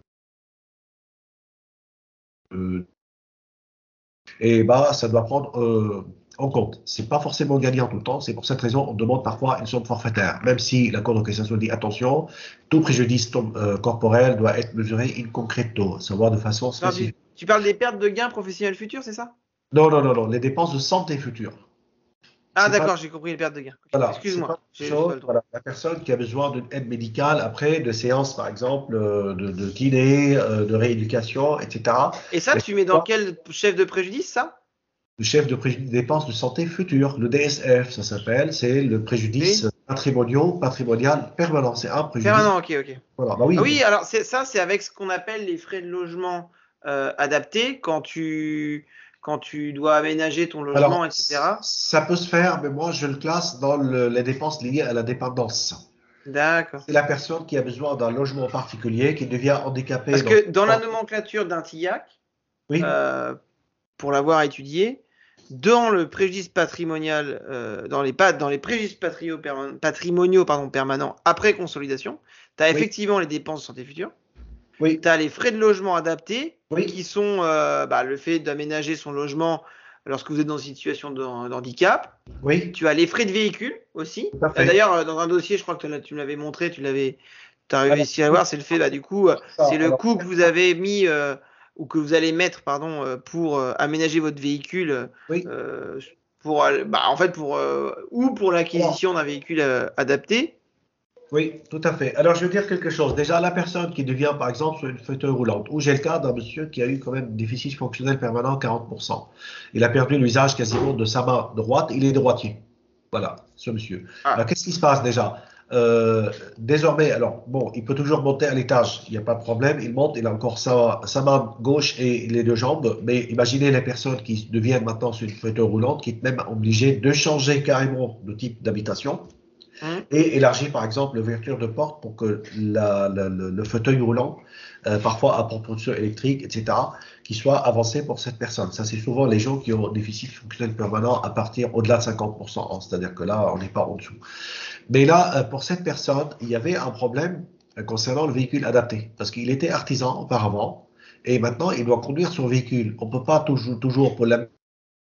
euh, et bah ça doit prendre euh, en compte. C'est pas forcément gagnant tout le temps. C'est pour cette raison on demande parfois une somme forfaitaire, même si la Cour de cassation dit attention, tout préjudice euh, corporel doit être mesuré in concreto, savoir de façon spécifique. Tu, tu parles des pertes de gains professionnels futurs, c'est ça? Non, non, non, non, les dépenses de santé future. Ah, c'est pas, d'accord, j'ai compris les pertes de gain. Ok, voilà, c'est pas excuse-moi, la même j'ai j'ai chose, pas le droit. voilà, la personne qui a besoin d'une aide médicale après, de séances, par exemple, euh, de, de kiné, euh, de rééducation, et cetera. Et ça, Et tu mets dans quel chef de préjudice, ça? le chef de préjudice des dépenses de santé future, le D S F, ça s'appelle, c'est le préjudice Oui. patrimonial, patrimonial permanent. C'est un préjudice. Permanent, ok, ok. Voilà, bah Ah oui, oui, alors c'est ça, c'est avec ce qu'on appelle les frais de logement euh, adaptés quand tu quand tu dois aménager ton alors, logement, et cetera. ça peut se faire, mais moi, je le classe dans le- les dépenses liées à la dépendance. D'accord. C'est la personne qui a besoin d'un logement particulier, qui devient handicapée Parce dans... que dans la nomenclature d'un TIAC, Oui, euh, pour l'avoir étudié, dans le préjudice patrimonial, euh, dans les pa- dans les préjudices patrio- perman- patrimoniaux pardon, permanents après consolidation, tu as oui, effectivement les dépenses de santé future, oui, tu as les frais de logement adaptés qui oui, sont euh, bah, le fait d'aménager son logement lorsque vous êtes dans une situation de, de handicap. oui, Tu as les frais de véhicule aussi. tout à Euh, fait. D'ailleurs, euh, dans un dossier, je crois que tu me l'avais montré, tu l'avais, tu as Alors, réussi à voir, c'est le fait, bah, du coup, euh, c'est ça, le alors, coût que vous avez mis euh, ou que vous allez mettre, pardon, euh, pour euh, aménager votre véhicule, oui, euh, pour, euh, bah, en fait, pour euh, ou pour alors, l'acquisition d'un véhicule euh, adapté. oui, tout à fait. Alors, je veux dire quelque chose. Déjà, la personne qui devient, par exemple, sur une fauteuil roulante, ou j'ai le cas d'un monsieur qui a eu quand même un déficit fonctionnel permanent quarante pour cent. Il a perdu l'usage quasiment de sa main droite. Il est droitier. Voilà, ce monsieur. Alors, Ah, qu'est-ce qui se passe déjà? Euh, désormais, alors, bon, il peut toujours monter à l'étage. Il n'y a pas de problème. Il monte, il a encore sa, sa main gauche et les deux jambes. Mais imaginez les personnes qui deviennent maintenant sur une fauteuil roulante, qui sont même obligées de changer carrément de type d'habitation hum, et élargir par exemple l'ouverture de porte pour que la, la, le, le fauteuil roulant, euh, parfois à propulsion électrique, et cetera, qui soit avancé pour cette personne. Ça, c'est souvent les gens qui ont un déficit fonctionnel permanent à partir au-delà de cinquante pour cent. C'est-à-dire que là, on n'est pas en dessous. Mais là, euh, pour cette personne, il y avait un problème euh, concernant le véhicule adapté, parce qu'il était artisan auparavant, et maintenant, il doit conduire son véhicule. On ne peut pas toujours, toujours pour l'amener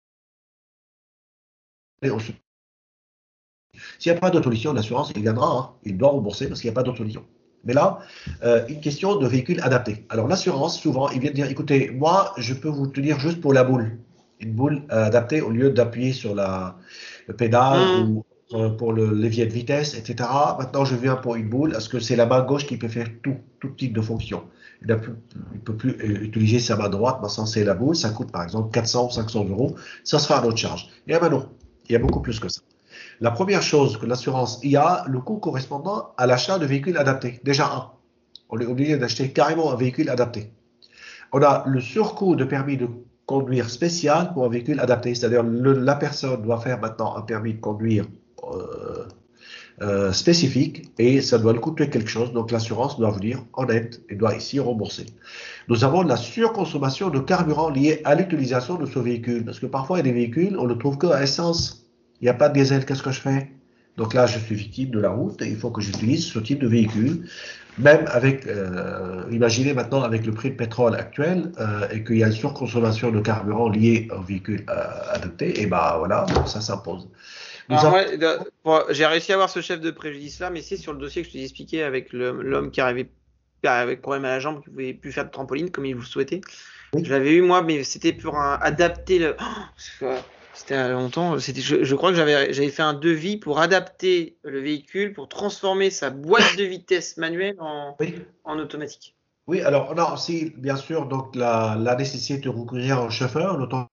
au S'il n'y a pas d'autre solution, l'assurance, il gagnera, hein. Il doit rembourser parce qu'il n'y a pas d'autre solution. Mais là, euh, une question de véhicule adapté. Alors l'assurance, souvent, il vient dire, écoutez, moi, je peux vous tenir juste pour la boule. Une boule euh, adaptée au lieu d'appuyer sur la le pédale hum. ou euh, pour le levier de vitesse, et cetera. Maintenant, je viens pour une boule. Est-ce que c'est la main gauche qui peut faire tout, tout type de fonction? Il ne peut plus euh, utiliser sa main droite. Maintenant, c'est la boule. Ça coûte par exemple quatre cents ou cinq cents euros. Ça sera à notre charge. Et ben non, il y a beaucoup plus que ça. La première chose que l'assurance, il y a le coût correspondant à l'achat de véhicules adaptés. Déjà un, on est obligé d'acheter carrément un véhicule adapté. On a le surcoût de permis de conduire spécial pour un véhicule adapté, c'est-à-dire le, la personne doit faire maintenant un permis de conduire euh, euh, spécifique et ça doit lui coûter quelque chose. Donc l'assurance doit venir en aide et doit ici rembourser. Nous avons la surconsommation de carburant liée à l'utilisation de ce véhicule, parce que parfois il y a des véhicules, on ne trouve qu'à essence. Il n'y a pas de diesel, qu'est-ce que je fais? Donc là, je suis victime de la route et il faut que j'utilise ce type de véhicule. Même avec, euh, imaginez maintenant avec le prix de pétrole actuel euh, et qu'il y a une surconsommation de carburant liée au véhicule euh, adopté, et ben voilà, donc ça s'impose. Nous Alors avons... moi, de- pour- j'ai réussi à avoir ce chef de préjudice-là, mais c'est sur le dossier que je t'ai expliqué avec le- l'homme qui arrivait avec problème à la jambe, qui ne pouvait plus faire de trampoline comme il vous le souhaitait. Je Oui, l'avais eu moi, mais c'était pour un, adapter le. Oh, c'était à longtemps. C'était, je, je crois que j'avais, j'avais fait un devis pour adapter le véhicule, pour transformer sa boîte de vitesse manuelle en, oui, en automatique. oui. Alors on a aussi, bien sûr, donc la, la nécessité de recourir à un chauffeur, notamment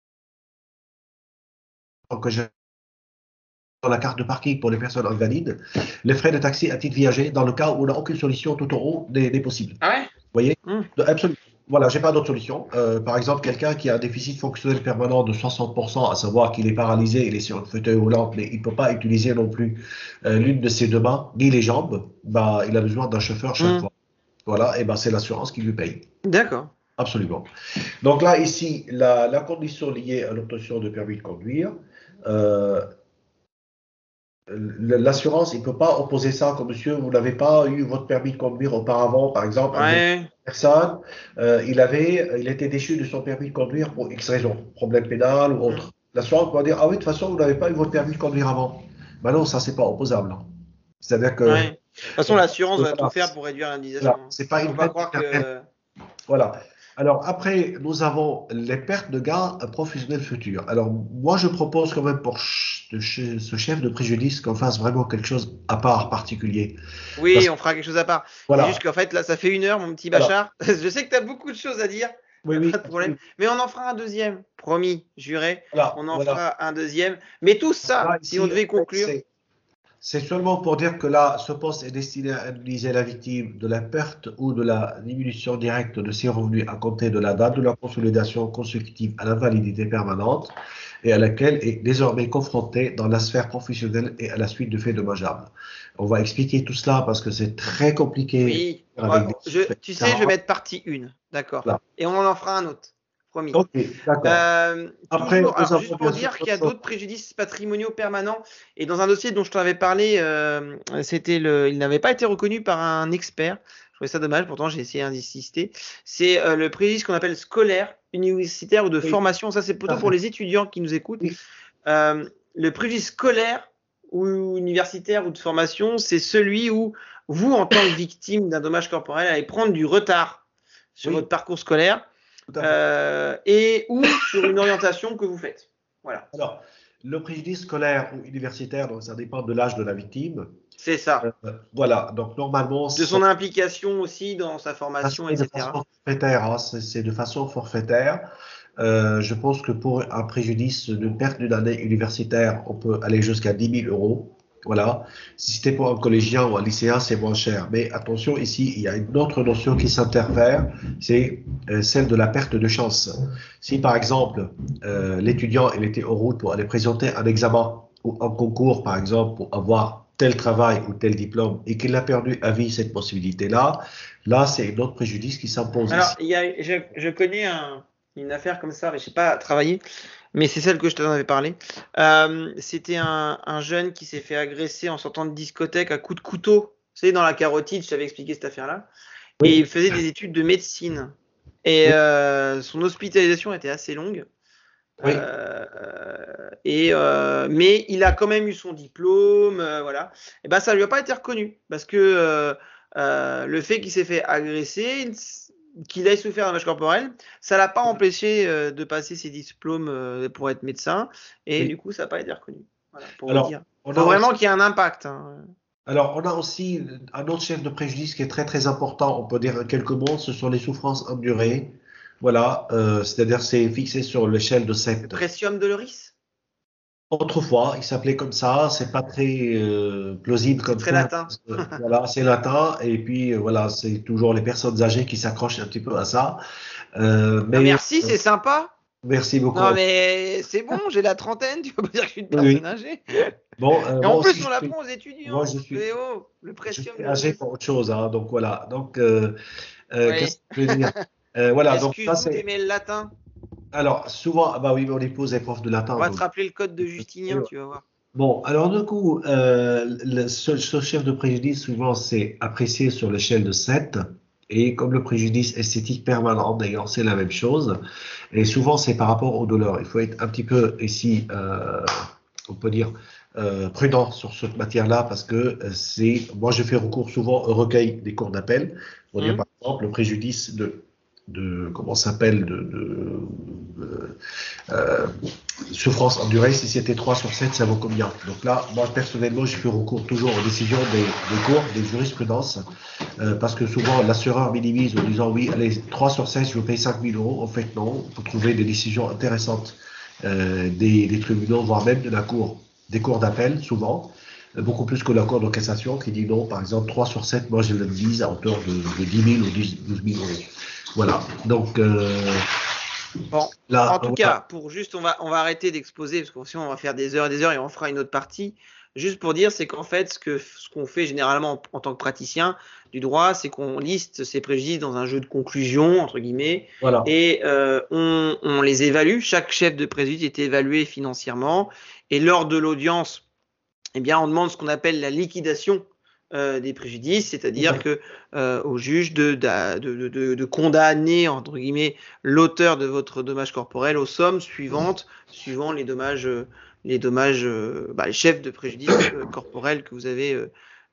que j'ai la carte de parking pour les personnes invalides, les frais de taxi à titre viager dans le cas où on n'a aucune solution tout en haut n'est n'est possible. Ah ouais? Vous voyez? Hum. Absolument. Voilà, j'ai pas d'autre solution. Euh, par exemple, quelqu'un qui a un déficit fonctionnel permanent de soixante pour cent, à savoir qu'il est paralysé, il est sur un fauteuil roulant, mais il ne peut pas utiliser non plus euh, l'une de ses deux mains, ni les jambes, bah, il a besoin d'un chauffeur chaque Hum. fois. Voilà, et ben c'est l'assurance qui lui paye. D'accord. Absolument. Donc là, ici, la, la condition liée à l'obtention de permis de conduire, euh, l'assurance, il ne peut pas opposer ça comme monsieur, vous n'avez pas eu votre permis de conduire auparavant, par exemple, un de Ouais. personne, euh, il avait, il était déchu de son permis de conduire pour X raisons, problème pénal ou Hum. autre. L'assurance va dire, ah oui, de toute façon, vous n'avez pas eu votre permis de conduire avant. Ben non, ça, c'est pas opposable. C'est-à-dire que, Ouais. De toute façon, l'assurance va tout voilà, faire pour réduire l'indemnisation. voilà, c'est pas Faut une pas peine croire éternelle. que. Voilà. Alors après, nous avons les pertes de gains professionnels futurs. Alors moi, je propose quand même pour ch- de ch- ce chef de préjudice qu'on fasse vraiment quelque chose à part particulier. Oui, Parce que on fera quelque chose à part. C'est juste voilà, qu'en fait, là, ça fait une heure, mon petit voilà. Bachar. Je sais que tu as beaucoup de choses à dire. Il Oui, n'y a oui, pas de problème. absolument. Mais on en fera un deuxième. Promis, juré. Voilà, On en voilà. fera un deuxième. Mais tout Là, ça, si on ici, devait en fait, conclure. c'est C'est seulement pour dire que là, ce poste est destiné à indemniser la victime de la perte ou de la diminution directe de ses revenus à compter de la date de la consolidation consécutive à l'invalidité permanente et à laquelle est désormais confrontée dans la sphère professionnelle et à la suite de faits dommageables. On va expliquer tout cela parce que c'est très compliqué Oui. avec des Ouais, je, chiffres, tu sais, je vais et cetera. mettre partie une. D'accord. Voilà. Et on en fera un autre. Promis. Ok, d'accord. Euh, Après, toujours, nous alors avons juste pour bien sûr dire qu'il y d'autres a choses. d'autres préjudices patrimoniaux permanents et dans un dossier dont je t'avais parlé, euh, c'était le, il n'avait pas été reconnu par un expert. Je trouvais ça dommage, pourtant j'ai essayé d'insister. C'est euh, le préjudice qu'on appelle scolaire, universitaire ou de Oui, formation. Ça c'est tout à plutôt pour fait. les étudiants qui nous écoutent. Oui, Euh, le préjudice scolaire ou universitaire ou de formation, c'est celui où vous, en tant que victime d'un dommage corporel, allez prendre du retard sur votre oui, parcours scolaire tout à fait. euh, et ou sur une orientation que vous faites. Voilà, Alors, le préjudice scolaire ou universitaire, donc ça dépend de l'âge de la victime. c'est Euh, ça. voilà, donc normalement, De ça son implication aussi dans sa ça formation, se fait de façon et cetera. forfaitaire, hein, c'est c'est de façon forfaitaire. Euh, je pense que pour un préjudice de perte d'une année universitaire, on peut aller jusqu'à dix mille euros. Voilà. Si c'était pour un collégien ou un lycéen, c'est moins cher. Mais attention, ici, il y a une autre notion qui s'interfère, c'est euh, celle de la perte de chance. Si par exemple, euh, l'étudiant il était en route pour aller présenter un examen ou un concours, par exemple, pour avoir tel travail ou tel diplôme et qu'il a perdu à vie cette possibilité-là, là, c'est un autre préjudice qui s'impose Alors, ici. il y a, je, je connais un, une affaire comme ça, mais je sais pas travailler, mais c'est celle que je t'en avais parlé. Euh, c'était un, un jeune qui s'est fait agresser en sortant de discothèque à coups de couteau. Tu sais, dans la carotide, je t'avais expliqué cette affaire-là. Et Oui, il faisait des études de médecine. Et oui, euh, son hospitalisation était assez longue. oui. Euh, et euh, mais il a quand même eu son diplôme, euh, voilà. Et ben ça lui a pas été reconnu parce que euh, euh, le fait qu'il s'est fait agresser, qu'il ait souffert d'un dommage corporel, ça l'a pas empêché euh, de passer ses diplômes euh, pour être médecin et Oui. du coup ça n'a pas été reconnu. Voilà, pour vous Alors, dire. on Faut a vraiment aussi, qu'il y ait un impact. Hein. alors, on a aussi un autre chef de préjudice qui est très très important. On peut dire en quelques mots, ce sont les souffrances endurées. Voilà, euh, c'est-à-dire c'est fixé sur l'échelle de Le sept. Precium doloris, Autrefois, il s'appelait comme ça. C'est pas très euh, plausible c'est comme très terme. latin. Parce que, voilà, c'est latin et puis euh, voilà, c'est toujours les personnes âgées qui s'accrochent un petit peu à ça. Euh, Ah, mais merci, euh, c'est sympa. merci Non beaucoup. mais c'est bon, j'ai la trentaine, tu peux pas dire que je suis une Oui, personne oui. âgée. Bon, euh, Et moi en aussi, plus, je on suis, l'apprend aux moi je étudiants. suis, Eh oh, le je Precium suis âgé doloris. pour autre chose, hein, donc voilà. Donc, euh, euh, qu'est-ce Oui. que je veux dire? Euh, voilà, donc ça Excuse-nous c'est. d'aimer le latin. Alors, souvent, ah bah oui, mon épouse est prof de On latin, va te donc. rappeler le code de Et Justinien, ouais. tu vas voir. Bon, alors du coup, euh, le, ce, ce chef de préjudice, souvent, c'est apprécié sur l'échelle de sept. Et comme le préjudice esthétique permanent, d'ailleurs, c'est la même chose. Et souvent, c'est par rapport aux douleurs. Il faut être un petit peu ici, euh, on peut dire, euh, prudent sur cette matière-là parce que euh, c'est, moi, je fais recours souvent au recueil des cours d'appel pour dire, Hum. par exemple, le préjudice de, de comment ça s'appelle, de, de, de euh, souffrance endurée. Si c'était trois sur sept, ça vaut combien? Donc là, moi, personnellement, je fais recours toujours aux décisions des, des cours, des jurisprudences, euh, parce que souvent, l'assureur minimise en disant, oui, allez, trois sur sept, je vous paye cinq mille euros. En fait, non, il faut trouver des décisions intéressantes euh, des, des tribunaux, voire même de la cour, des cours d'appel, souvent, euh, beaucoup plus que la cour de cassation qui dit non, par exemple, trois sur sept, moi je le dis à hauteur de, de dix mille ou douze mille euros. Voilà, donc euh, Bon. En là, tout voilà. cas, pour juste, on va, on va arrêter d'exposer, parce que sinon on va faire des heures et des heures et on fera une autre partie. Juste pour dire, c'est qu'en fait, ce que, ce qu'on fait généralement en, en tant que praticien du droit, c'est qu'on liste ces préjudices dans un jeu de conclusion, entre guillemets, Voilà. et euh, on, on les évalue. Chaque chef de préjudice est évalué financièrement. Et lors de l'audience, eh bien, on demande ce qu'on appelle la liquidation euh, des préjudices, c'est-à-dire que euh, au juge de, de, de, de, de condamner entre guillemets l'auteur de votre dommage corporel aux sommes suivantes, suivant les dommages, euh, les dommages, euh, bah, les chefs de préjudice euh, corporel que vous avez euh,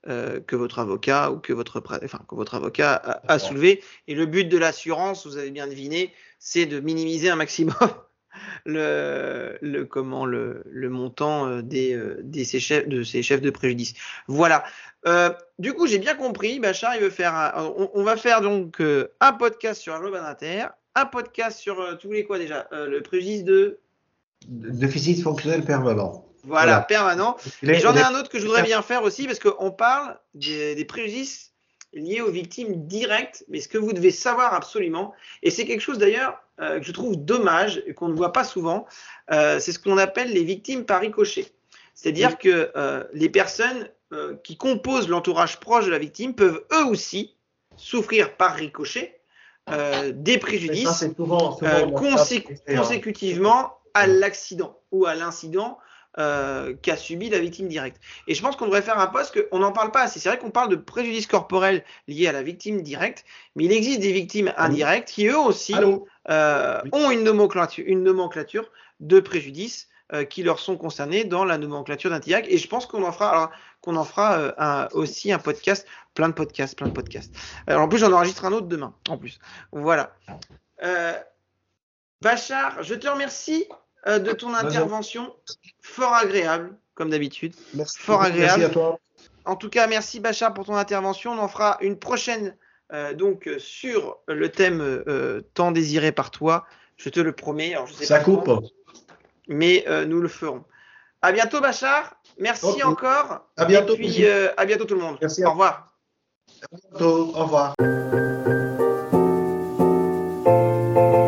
euh, que votre avocat ou que votre, enfin, que votre avocat a, a soulevé. Et le but de l'assurance, vous avez bien deviné, c'est de minimiser un maximum le, le, comment, le, le montant des, des, ces chefs, de ces chefs de préjudice. Voilà. Euh, du coup, j'ai bien compris, Bachar, il veut faire un, on, on va faire donc euh, un podcast sur la loi Badinter, un podcast sur euh, tous les quoi déjà, euh, le préjudice de déficit fonctionnel permanent. Voilà, voilà. permanent. Et j'en ai un autre que je voudrais bien faire aussi parce qu'on parle des, des préjudices liés aux victimes directes, mais ce que vous devez savoir absolument, et c'est quelque chose d'ailleurs euh, que je trouve dommage et qu'on ne voit pas souvent, euh, c'est ce qu'on appelle les victimes par ricochet. C'est-à-dire oui. que euh, les personnes euh, qui composent l'entourage proche de la victime peuvent eux aussi souffrir par ricochet euh, des préjudices ça, souvent, souvent euh, consé consécutivement à l'accident ou à l'incident euh, qu'a subi la victime directe. Et je pense qu'on devrait faire un post qu'on n'en parle pas assez. C'est vrai qu'on parle de préjudice corporel lié à la victime directe, mais il existe des victimes indirectes qui eux aussi euh, oui. ont une nomenclature, une nomenclature de préjudice euh, qui leur sont concernés dans la nomenclature d'Intillac. Et je pense qu'on en fera, alors, qu'on en fera euh, un, aussi un podcast, plein de podcasts, plein de podcasts. Alors en plus, j'en enregistre un autre demain, en plus. Voilà. Euh, Bachar, je te remercie euh, de ton intervention, fort agréable, comme d'habitude. Merci. Fort agréable. Merci à toi. En tout cas, merci Bachar pour ton intervention. On en fera une prochaine euh, donc sur le thème euh, tant désiré par toi. Je te le promets. Alors, je sais Ça pas coupe. Quand, mais euh, nous le ferons. À bientôt Bachar. Merci okay. encore. À bientôt. Et puis euh, à bientôt tout le monde. Merci. Au revoir. À bientôt. Au revoir.